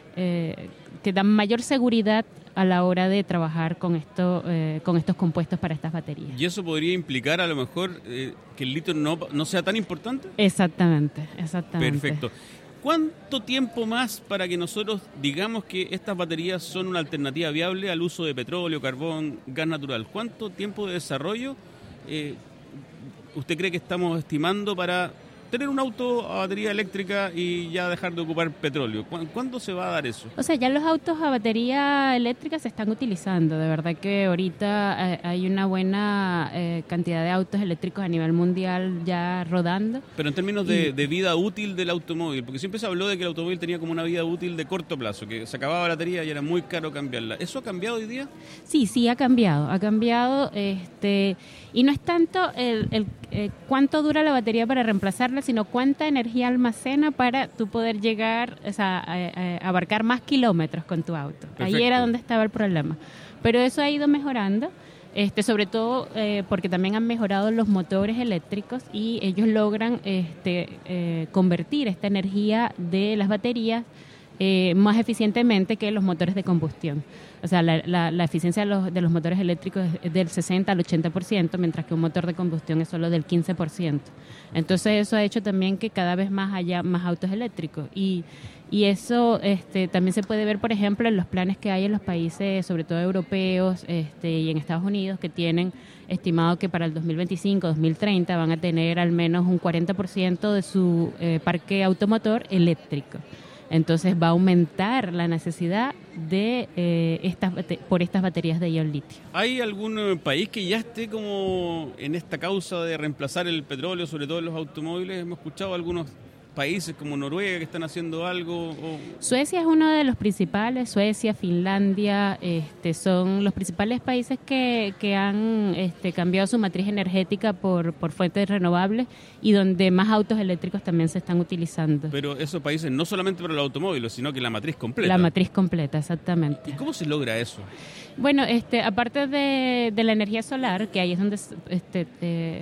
eh, que dan mayor seguridad a la hora de trabajar con esto, eh, con estos compuestos para estas baterías. ¿Y eso podría implicar a lo mejor eh, que el litio no, no sea tan importante? Exactamente, exactamente. Perfecto. ¿Cuánto tiempo más para que nosotros digamos que estas baterías son una alternativa viable al uso de petróleo, carbón, gas natural? ¿Cuánto tiempo de desarrollo eh, usted cree que estamos estimando para tener un auto a batería eléctrica y ya dejar de ocupar petróleo? ¿Cuándo se va a dar eso? O sea, ya los autos a batería eléctrica se están utilizando. De verdad que ahorita eh, hay una buena eh, cantidad de autos eléctricos a nivel mundial ya rodando. Pero en términos de, y, de vida útil del automóvil, porque siempre se habló de que el automóvil tenía como una vida útil de corto plazo, que se acababa la batería y era muy caro cambiarla. ¿Eso ha cambiado hoy día? Sí, sí, ha cambiado. Ha cambiado, este, y no es tanto el, el eh, cuánto dura la batería para reemplazarla, sino cuánta energía almacena para tú poder llegar, o sea, a, a, a abarcar más kilómetros con tu auto. Perfecto. Ahí era donde estaba el problema. Pero eso ha ido mejorando, este, sobre todo eh, porque también han mejorado los motores eléctricos y ellos logran este, eh, convertir esta energía de las baterías eh, más eficientemente que los motores de combustión. O sea, la, la, la eficiencia de los, de los motores eléctricos es del sesenta al ochenta por ciento, mientras que un motor de combustión es solo del quince por ciento. Entonces eso ha hecho también que cada vez más haya más autos eléctricos. Y, y eso este, también se puede ver, por ejemplo, en los planes que hay en los países, sobre todo europeos este, y en Estados Unidos, que tienen estimado que para el dos mil veinticinco, dos mil treinta van a tener al menos un cuarenta por ciento de su eh, parque automotor eléctrico. Entonces va a aumentar la necesidad de eh, estas por estas baterías de ion litio. ¿Hay algún país que ya esté como en esta causa de reemplazar el petróleo, sobre todo en los automóviles? Hemos escuchado algunos países como Noruega que están haciendo algo. O... Suecia es uno de los principales. Suecia, Finlandia, este, son los principales países que, que han este, cambiado su matriz energética por, por fuentes renovables y donde más autos eléctricos también se están utilizando. Pero esos países no solamente para los automóviles, sino que la matriz completa. La matriz completa, exactamente. ¿Y cómo se logra eso? Bueno, este, aparte de, de la energía solar, que ahí es donde este, eh,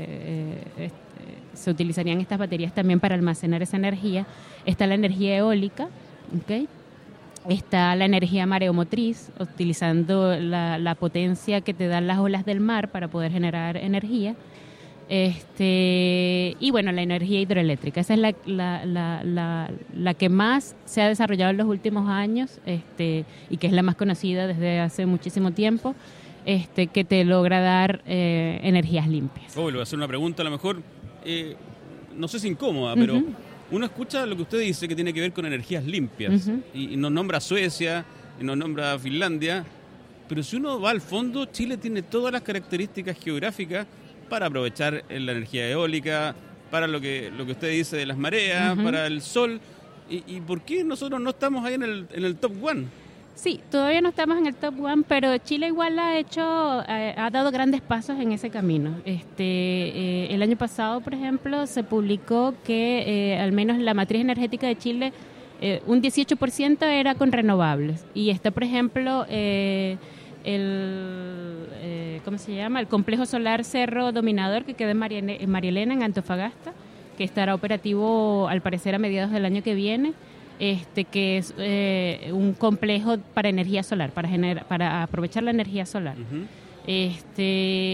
eh, se utilizarían estas baterías también para almacenar esa energía, está la energía eólica, ¿okay? Está la energía mareomotriz, utilizando la, la potencia que te dan las olas del mar para poder generar energía. Este, y bueno, la energía hidroeléctrica, esa es la, la, la, la, la que más se ha desarrollado en los últimos años este, y que es la más conocida desde hace muchísimo tiempo, este, que te logra dar eh, energías limpias. Oh, le voy a hacer una pregunta a lo mejor, eh, no sé si incómoda, pero uh-huh. uno escucha lo que usted dice que tiene que ver con energías limpias uh-huh. y, y nos nombra Suecia, y nos nombra Finlandia, pero si uno va al fondo, Chile tiene todas las características geográficas para aprovechar la energía eólica, para lo que lo que usted dice de las mareas, uh-huh. para el sol. ¿Y, y por qué nosotros no estamos ahí en el, en el top one? Sí, todavía no estamos en el top one, pero Chile igual ha hecho, eh, ha dado grandes pasos en ese camino. Este, eh, el año pasado, por ejemplo, se publicó que eh, al menos la matriz energética de Chile, eh, un dieciocho por ciento era con renovables. Y está, por ejemplo, eh, el eh, ¿cómo se llama? El complejo solar Cerro Dominador, que queda en María, en María Elena, en Antofagasta, que estará operativo al parecer a mediados del año que viene. Este, que es eh, un complejo para energía solar, para generar, para aprovechar la energía solar. Uh-huh. Este,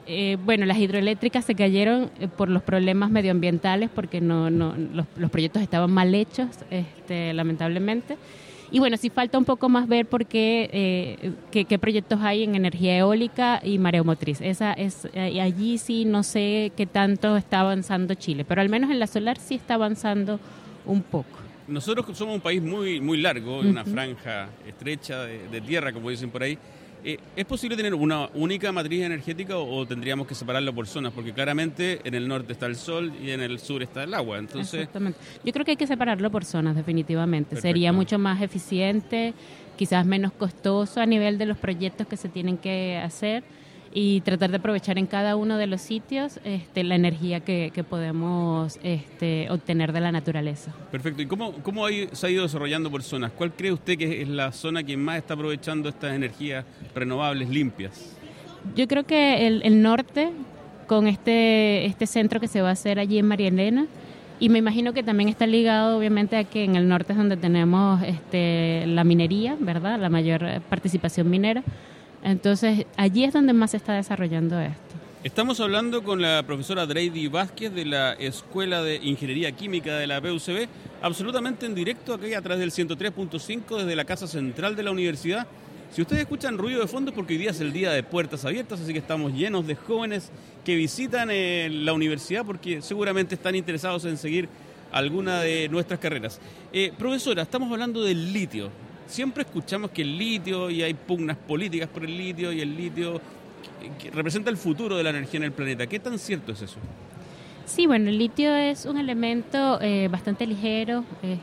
Eh, bueno, las hidroeléctricas se cayeron eh, por los problemas medioambientales porque no, no los, los proyectos estaban mal hechos, este, lamentablemente. Y bueno, sí falta un poco más ver por qué, eh, qué, qué proyectos hay en energía eólica y mareomotriz. Esa es, eh, allí sí no sé qué tanto está avanzando Chile, pero al menos en la solar sí está avanzando un poco. Nosotros somos un país muy, muy largo, uh-huh. una franja estrecha de, de tierra, como dicen por ahí. Eh, ¿Es posible tener una única matriz energética o, o tendríamos que separarlo por zonas? Porque claramente en el norte está el sol y en el sur está el agua. Entonces... Exactamente. Yo creo que hay que separarlo por zonas, definitivamente. Perfecto. Sería mucho más eficiente, quizás menos costoso a nivel de los proyectos que se tienen que hacer y tratar de aprovechar en cada uno de los sitios este, la energía que, que podemos este, obtener de la naturaleza. Perfecto. ¿Y cómo, cómo hay, se ha ido desarrollando por zonas? ¿Cuál cree usted que es la zona que más está aprovechando estas energías renovables limpias? Yo creo que el, el norte, con este, este centro que se va a hacer allí en María Elena, y me imagino que también está ligado obviamente a que en el norte es donde tenemos este, la minería, ¿verdad? La mayor participación minera. Entonces, allí es donde más se está desarrollando esto. Estamos hablando con la profesora Dreydi Vázquez de la Escuela de Ingeniería Química de la P U C B, absolutamente en directo aquí a través del ciento tres punto cinco desde la Casa Central de la Universidad. Si ustedes escuchan ruido de fondo es porque hoy día es el día de puertas abiertas, así que estamos llenos de jóvenes que visitan eh, la universidad porque seguramente están interesados en seguir alguna de nuestras carreras. Eh, profesora, estamos hablando del litio. Siempre escuchamos que el litio, y hay pugnas políticas por el litio, y el litio que representa el futuro de la energía en el planeta. ¿Qué tan cierto es eso? Sí, bueno, el litio es un elemento eh, bastante ligero,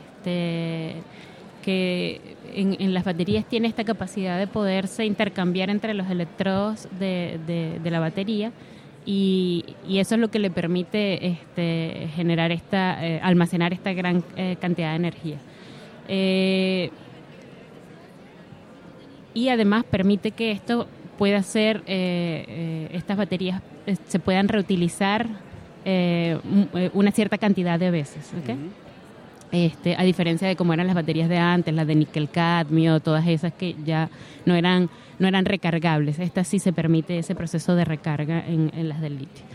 este, que en, en las baterías tiene esta capacidad de poderse intercambiar entre los electrodos de, de, de la batería, y, y eso es lo que le permite este, generar esta, eh, almacenar esta gran eh, cantidad de energía. Eh, Y además permite que esto pueda ser, eh, eh, estas baterías eh, se puedan reutilizar eh, una cierta cantidad de veces, ¿okay? Uh-huh. Este, a diferencia de cómo eran las baterías de antes, las de níquel cadmio, todas esas que ya no eran, no eran recargables. Esta sí se permite ese proceso de recarga en, en las del litio.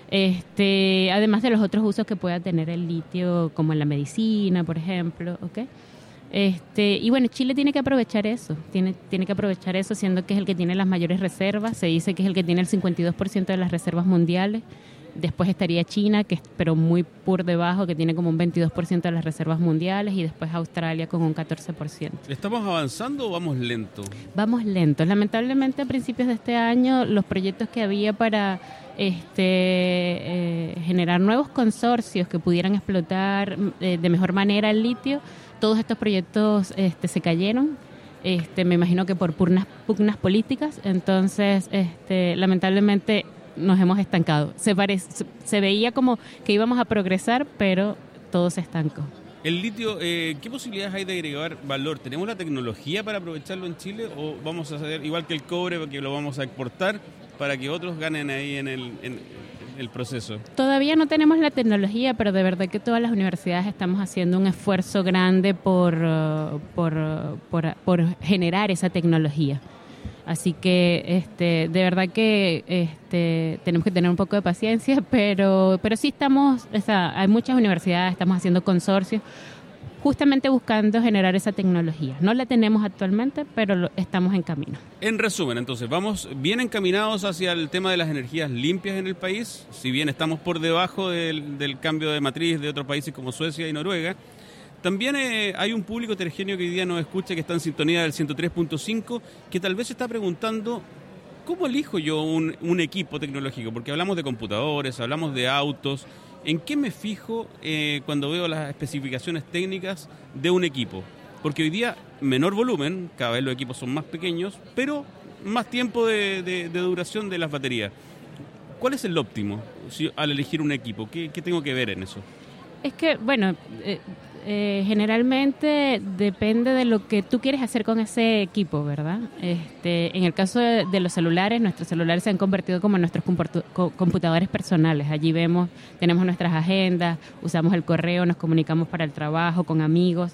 Este, además de los otros usos que pueda tener el litio, como en la medicina, por ejemplo, ¿okay? Este, y bueno, Chile tiene que aprovechar eso, tiene, tiene que aprovechar eso, siendo que es el que tiene las mayores reservas. Se dice que es el que tiene el cincuenta y dos por ciento de las reservas mundiales. Después estaría China, que es, pero muy por debajo, que tiene como un veintidós por ciento de las reservas mundiales, y después Australia con un catorce por ciento. ¿Estamos avanzando o vamos lento? Vamos lentos. Lamentablemente, a principios de este año, los proyectos que había para este, eh, generar nuevos consorcios que pudieran explotar eh, de mejor manera el litio, todos estos proyectos este, se cayeron, este, me imagino que por pugnas, pugnas políticas. Entonces, este, lamentablemente, nos hemos estancado. Se, parece, se veía como que íbamos a progresar, pero todo se estancó. El litio, eh, ¿qué posibilidades hay de agregar valor? ¿Tenemos la tecnología para aprovecharlo en Chile o vamos a hacer igual que el cobre, porque lo vamos a exportar para que otros ganen ahí en el, en el proceso? Todavía no tenemos la tecnología, pero de verdad que todas las universidades estamos haciendo un esfuerzo grande por, uh, por, uh, por, por generar esa tecnología. Así que este, de verdad que este, tenemos que tener un poco de paciencia, pero, pero sí estamos, o sea, hay muchas universidades, estamos haciendo consorcios, justamente buscando generar esa tecnología. No la tenemos actualmente, pero lo, estamos en camino. En resumen, entonces, vamos bien encaminados hacia el tema de las energías limpias en el país, si bien estamos por debajo del, del cambio de matriz de otros países como Suecia y Noruega. También eh, hay un público heterogéneo que hoy día nos escucha, que está en sintonía del ciento tres punto cinco, que tal vez se está preguntando, ¿cómo elijo yo un, un equipo tecnológico? Porque hablamos de computadores, hablamos de autos. ¿En qué me fijo eh, cuando veo las especificaciones técnicas de un equipo? Porque hoy día, menor volumen, cada vez los equipos son más pequeños, pero más tiempo de, de, de duración de las baterías. ¿Cuál es el óptimo si, al elegir un equipo? ¿Qué, qué tengo que ver en eso? Es que, bueno... Eh... Eh, generalmente depende de lo que tú quieres hacer con ese equipo, ¿verdad? Este, en el caso de, de los celulares, nuestros celulares se han convertido como nuestros comportu- co- computadores personales. Allí vemos, tenemos nuestras agendas, usamos el correo, nos comunicamos para el trabajo, con amigos.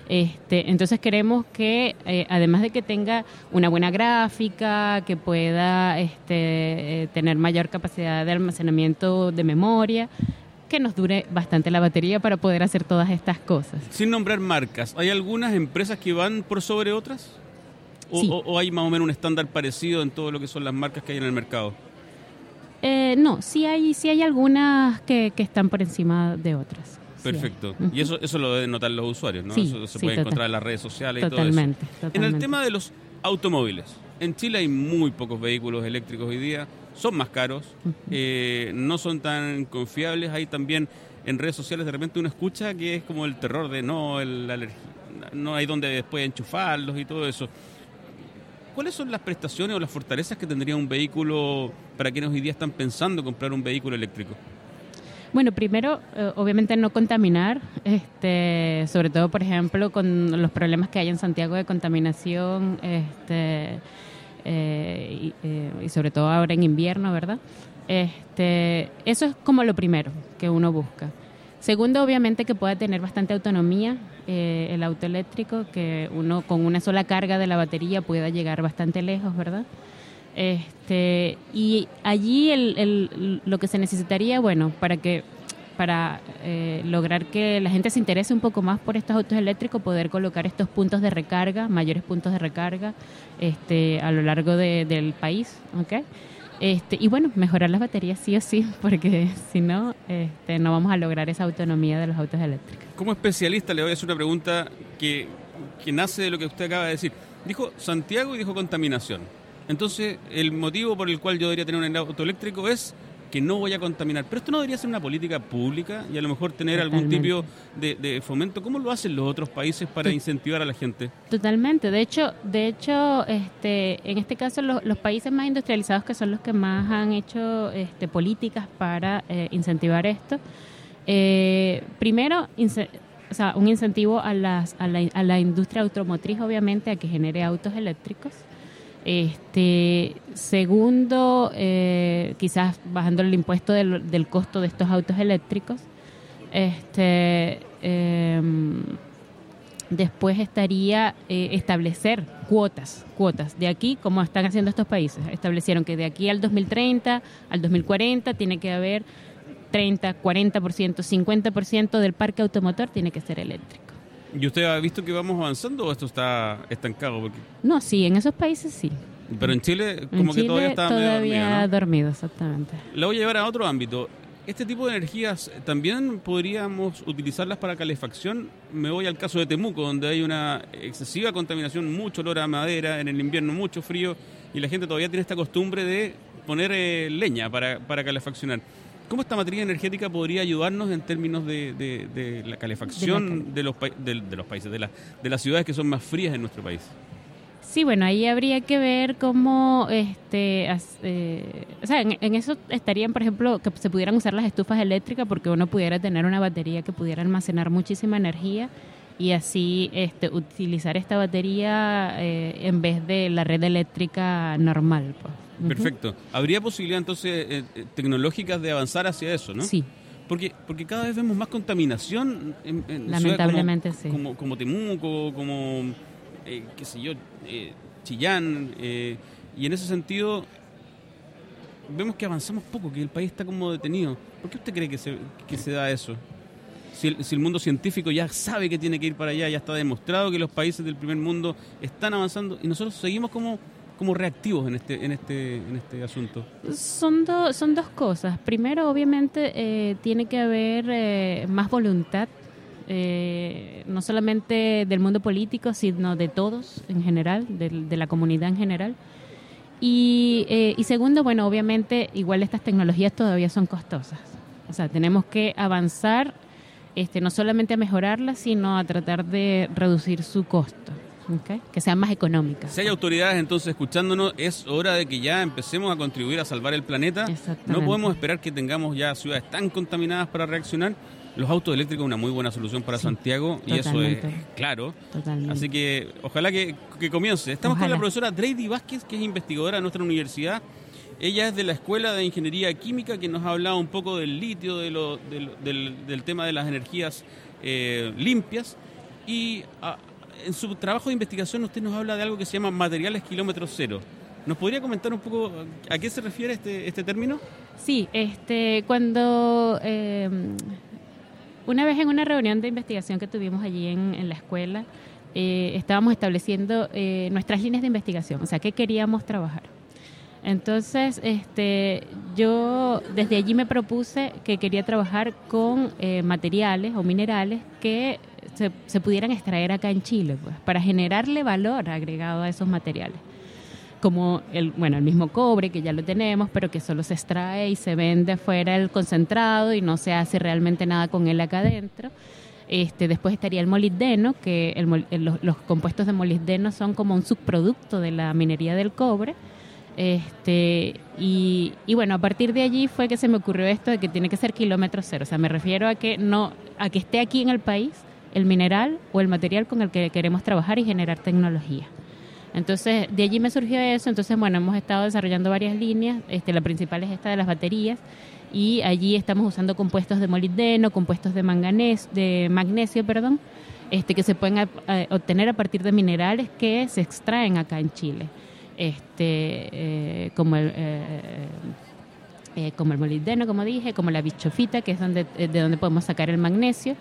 Este, entonces queremos que, eh, además de que tenga una buena gráfica, que pueda este, eh, tener mayor capacidad de almacenamiento de memoria, que nos dure bastante la batería para poder hacer todas estas cosas. Sin nombrar marcas, ¿hay algunas empresas que van por sobre otras? ¿O, Sí. o, o hay más o menos un estándar parecido en todo lo que son las marcas que hay en el mercado? Eh, no, sí hay, sí hay algunas que, que están por encima de otras. Sí Perfecto. hay. Y eso eso lo deben notar los usuarios, ¿no? Sí, Eso se sí, puede total. encontrar en las redes sociales Totalmente, y todo eso. totalmente. En el tema de los automóviles, en Chile hay muy pocos vehículos eléctricos hoy día, son más caros, Uh-huh. eh, no son tan confiables. Hay también en redes sociales de repente uno escucha que es como el terror de no, el, la alergia, no hay donde después enchufarlos y todo eso. ¿Cuáles son las prestaciones o las fortalezas que tendría un vehículo para quienes hoy día están pensando en comprar un vehículo eléctrico? Bueno, primero, eh, obviamente no contaminar, este, sobre todo, por ejemplo, con los problemas que hay en Santiago de contaminación, este, eh, y, eh, y sobre todo ahora en invierno, ¿verdad? Este, eso es como lo primero que uno busca. Segundo, obviamente que pueda tener bastante autonomía eh, el auto eléctrico, que uno con una sola carga de la batería pueda llegar bastante lejos, ¿verdad? Este, y allí el, el, lo que se necesitaría, bueno, para que para eh, lograr que la gente se interese un poco más por estos autos eléctricos, poder colocar estos puntos de recarga, mayores puntos de recarga este, a lo largo de, del país, ¿ok? Este, y bueno, mejorar las baterías sí o sí, porque si no, este, no vamos a lograr esa autonomía de los autos eléctricos. Como especialista le voy a hacer una pregunta que, que nace de lo que usted acaba de decir. Dijo Santiago y dijo contaminación. Entonces, el motivo por el cual yo debería tener un auto eléctrico es que no voy a contaminar. Pero esto no debería ser una política pública y a lo mejor tener Totalmente. algún tipo de, de fomento. ¿Cómo lo hacen los otros países para Sí. incentivar a la gente? Totalmente. De hecho, de hecho, este, en este caso, los, los países más industrializados, que son los que más han hecho este, políticas para eh, incentivar esto, eh, primero, ince- o sea, un incentivo a, las, a, la, a la industria automotriz, obviamente, a que genere autos eléctricos. Este, segundo, eh, quizás bajando el impuesto del, del costo de estos autos eléctricos. Este, eh, después estaría eh, establecer cuotas, cuotas de aquí, como están haciendo estos países. Establecieron que de aquí al dos mil treinta, al dos mil cuarenta, tiene que haber treinta, cuarenta por ciento, cincuenta por ciento del parque automotor tiene que ser eléctrico. ¿Y usted ha visto que vamos avanzando o esto está estancado? Porque, No, sí, en esos países sí. pero en Chile En como que Chile todavía está medio todavía dormido, ¿no? dormido, exactamente. La voy a llevar a otro ámbito. Este tipo de energías también podríamos utilizarlas para calefacción. Me voy al caso de Temuco, donde hay una excesiva contaminación, mucho olor a madera, en el invierno mucho frío, y la gente todavía tiene esta costumbre de poner eh, leña para, para calefaccionar. ¿Cómo esta materia energética podría ayudarnos en términos de, de, de la calefacción de, la cal- de, los, pa- de, de los países, de, la, de las ciudades que son más frías en nuestro país? Sí, bueno, ahí habría que ver cómo, este, as- eh, o sea, en, en eso estarían, por ejemplo, que se pudieran usar las estufas eléctricas, porque uno pudiera tener una batería que pudiera almacenar muchísima energía y así este, utilizar esta batería eh, en vez de la red eléctrica normal, pues. Ujú. Perfecto. ¿Habría posibilidad entonces eh, eh, tecnológicas de avanzar hacia eso, no? Sí. Porque, porque cada vez vemos más contaminación en, en ciudades Lamentablemente, como, sí. como, como Temuco, como, eh, qué sé yo, eh, Chillán, eh, y en ese sentido vemos que avanzamos poco, que el país está como detenido. ¿Por qué usted cree que se, que se da eso? Si el, si el mundo científico ya sabe que tiene que ir para allá, ya está demostrado que los países del primer mundo están avanzando y nosotros seguimos como, como reactivos en este, en este, en este asunto. Son, do- son dos cosas. Primero, obviamente, eh, tiene que haber eh, más voluntad, eh, no solamente del mundo político, sino de todos en general, del- de, la comunidad en general. Y, eh, y segundo, bueno, obviamente, igual estas tecnologías todavía son costosas. O sea, tenemos que avanzar, este, no solamente a mejorarlas, sino a tratar de reducir su costo, ¿ok? Que sean más económicas. Si hay autoridades entonces escuchándonos, es hora de que ya empecemos a contribuir a salvar el planeta. Exactamente. No podemos esperar que tengamos ya ciudades tan contaminadas para reaccionar. Los autos eléctricos es una muy buena solución para Sí, Santiago y eso es totalmente. claro. Totalmente. Así que ojalá que, que comience. Estamos con Ojalá. la profesora Dreydi Vázquez, que es investigadora de nuestra universidad. Ella es de la Escuela de Ingeniería Química, que nos ha hablado un poco del litio, de lo, del, del, del tema de las energías eh, limpias. Y a, en su trabajo de investigación usted nos habla de algo que se llama materiales kilómetro cero. ¿Nos podría comentar un poco a qué se refiere este, este término? Sí, este, cuando eh, una vez en una reunión de investigación que tuvimos allí en, en la escuela, eh, estábamos estableciendo eh, nuestras líneas de investigación, o sea, qué queríamos trabajar. Entonces, este, yo desde allí me propuse que quería trabajar con eh, materiales o minerales que se, se pudieran extraer acá en Chile, pues, para generarle valor agregado a esos materiales. Como el, bueno, el mismo cobre, que ya lo tenemos, pero que solo se extrae y se vende afuera el concentrado y no se hace realmente nada con él acá adentro. Este, después estaría el molibdeno, que el, el, los, los compuestos de molibdeno son como un subproducto de la minería del cobre. Este, y, y bueno, a partir de allí fue que se me ocurrió esto de que tiene que ser kilómetro cero. O sea, me refiero a que, no, a que esté aquí en el país el mineral o el material con el que queremos trabajar y generar tecnología. Entonces, de allí me surgió eso. Entonces, bueno, hemos estado desarrollando varias líneas. Este, la principal es esta de las baterías. Y allí estamos usando compuestos de molibdeno, compuestos de manganeso, de magnesio, perdón, este, que se pueden a, a, obtener a partir de minerales que se extraen acá en Chile. Este, eh, como, el, eh, eh, como el molibdeno, como dije, como la bischofita, que es donde, de donde podemos sacar el magnesio.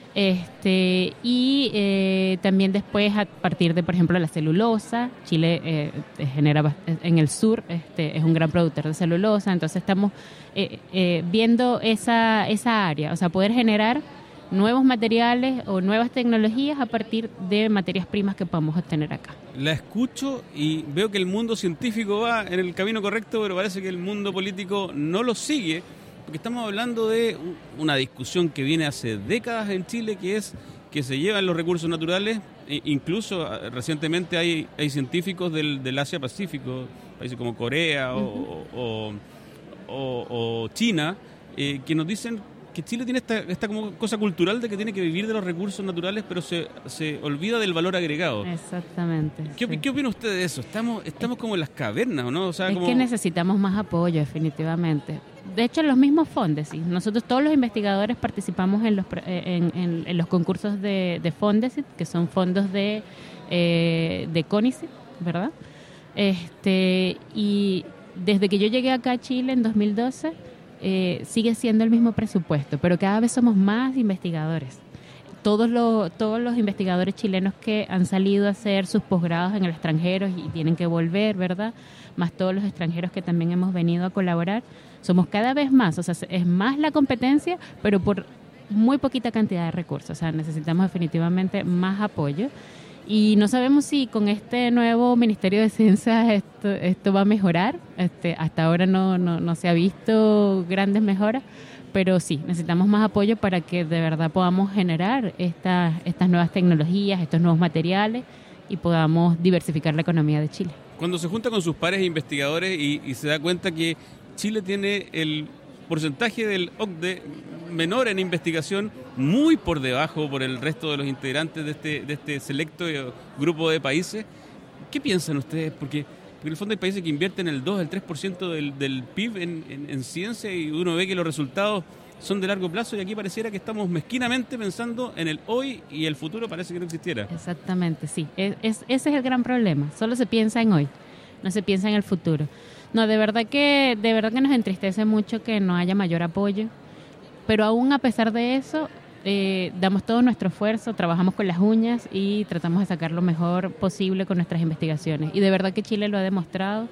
Este, y eh, también después a partir de, por ejemplo, la celulosa. Chile eh, genera en el sur, este, es un gran productor de celulosa, entonces estamos eh, eh, viendo esa, esa área, o sea, poder generar nuevos materiales o nuevas tecnologías a partir de materias primas que podamos obtener acá. La escucho y veo que el mundo científico va en el camino correcto, pero parece que el mundo político no lo sigue. Porque estamos hablando de una discusión que viene hace décadas en Chile, que es que se llevan los recursos naturales. E incluso recientemente hay, hay científicos del, del Asia-Pacífico, países como Corea o, uh-huh. o, o, o China, eh, que nos dicen que Chile tiene esta, esta como cosa cultural de que tiene que vivir de los recursos naturales, pero se, se olvida del valor agregado. Exactamente. ¿Qué, sí. ¿qué opina usted de eso? Estamos, estamos como en las cavernas, ¿no? O sea, es como... que necesitamos más apoyo, definitivamente. De hecho, los mismos Fondesit. Nosotros todos los investigadores participamos en los en, en, en los concursos de, de Fondesit, que son fondos de eh, de CONICET, ¿verdad? Este, y desde que yo llegué acá a Chile en dos mil doce, eh, sigue siendo el mismo presupuesto, pero cada vez somos más investigadores. Todos los, todos los investigadores chilenos que han salido a hacer sus posgrados en el extranjero y tienen que volver, ¿verdad? Más todos los extranjeros que también hemos venido a colaborar. Somos cada vez más, o sea, es más la competencia, pero por muy poquita cantidad de recursos. O sea, necesitamos definitivamente más apoyo. Y no sabemos si con este nuevo Ministerio de Ciencia esto, esto va a mejorar. Este, hasta ahora no, no, no se ha visto grandes mejoras, pero sí, necesitamos más apoyo para que de verdad podamos generar esta, estas nuevas tecnologías, estos nuevos materiales y podamos diversificar la economía de Chile. Cuando se junta con sus pares investigadores y, y se da cuenta que Chile tiene el porcentaje del O C D E menor en investigación, muy por debajo por el resto de los integrantes de este, de este selecto grupo de países, ¿qué piensan ustedes? Porque, porque en el fondo hay países que invierten el dos, el tres por ciento del, del P I B en, en, en ciencia y uno ve que los resultados son de largo plazo y aquí pareciera que estamos mezquinamente pensando en el hoy y el futuro parece que no existiera. Exactamente, sí. Es, es, ese es el gran problema. Solo se piensa en hoy, no se piensa en el futuro. No, de verdad que de verdad que nos entristece mucho que no haya mayor apoyo, pero aún a pesar de eso, eh, damos todo nuestro esfuerzo, trabajamos con las uñas y tratamos de sacar lo mejor posible con nuestras investigaciones. Y de verdad que Chile lo ha demostrado.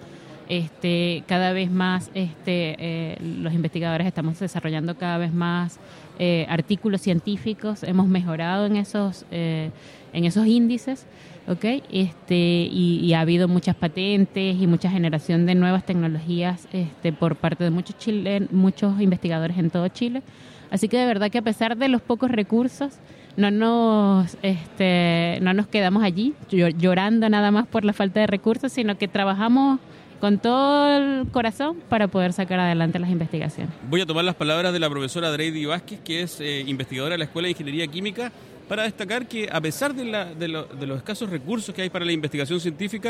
Este, cada vez más este, eh, los investigadores estamos desarrollando cada vez más eh, artículos científicos, hemos mejorado en esos eh, en esos índices, ¿okay? Este, y, y ha habido muchas patentes y mucha generación de nuevas tecnologías este, por parte de muchos chilen, muchos investigadores en todo Chile. Así que de verdad que a pesar de los pocos recursos, no nos este, no nos quedamos allí llorando nada más por la falta de recursos, sino que trabajamos con todo el corazón para poder sacar adelante las investigaciones. Voy a tomar las palabras de la profesora Dreydi Vázquez, que es eh, investigadora de la Escuela de Ingeniería Química, para destacar que a pesar de, la, de, lo, de los escasos recursos que hay para la investigación científica,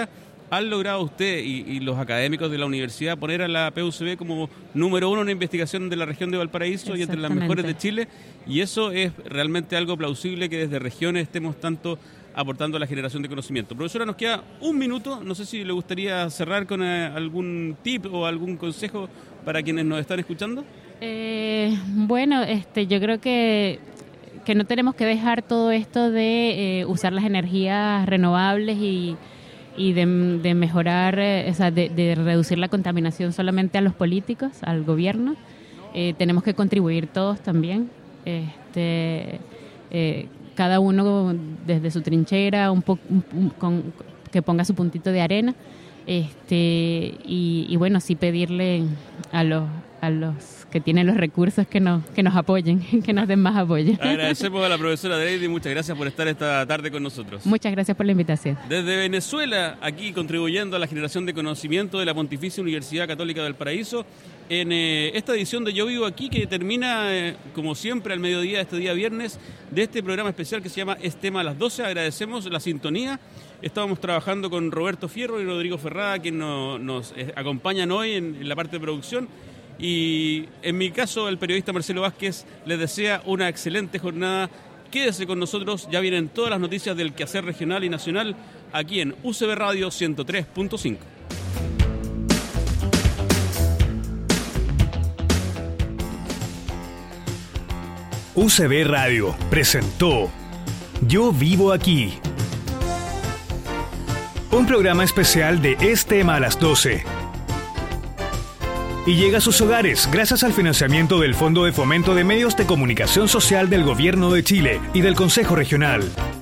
¿Han logrado usted y, y los académicos de la universidad poner a la P U C B como número uno en investigación de la región de Valparaíso y entre las mejores de Chile? Y eso es realmente algo plausible, que desde regiones estemos tanto aportando a la generación de conocimiento. Profesora, nos queda un minuto. No sé si le gustaría cerrar con eh, algún tip o algún consejo para quienes nos están escuchando. Eh, bueno, este, yo creo que, que no tenemos que dejar todo esto de eh, usar las energías renovables y y de, de mejorar, eh, o sea, de, de reducir la contaminación solamente a los políticos, al gobierno. Eh, tenemos que contribuir todos también, este, eh, cada uno desde su trinchera, un poco, con, que ponga su puntito de arena, este, y, y bueno, sí pedirle a los a los que tienen los recursos que nos que nos apoyen, que nos den más apoyo. Agradecemos a la profesora Dreydi, muchas gracias por estar esta tarde con nosotros. Muchas gracias por la invitación. Desde Venezuela, aquí contribuyendo a la generación de conocimiento de la Pontificia Universidad Católica de Valparaíso, en eh, esta edición de Yo Vivo Aquí, que termina, eh, como siempre, al mediodía de este día viernes, de este programa especial que se llama Es Tema a las doce. Agradecemos la sintonía. Estábamos trabajando con Roberto Fierro y Rodrigo Ferrada, quienes no, nos eh, acompañan hoy en, en la parte de producción. Y en mi caso, el periodista Marcelo Vázquez les desea una excelente jornada. Quédese con nosotros, ya vienen todas las noticias del quehacer regional y nacional aquí en U C B Radio ciento tres punto cinco. U C B Radio presentó Yo Vivo Aquí, un programa especial de Es Tema a las doce. Y llega a sus hogares gracias al financiamiento del Fondo de Fomento de Medios de Comunicación Social del Gobierno de Chile y del Consejo Regional.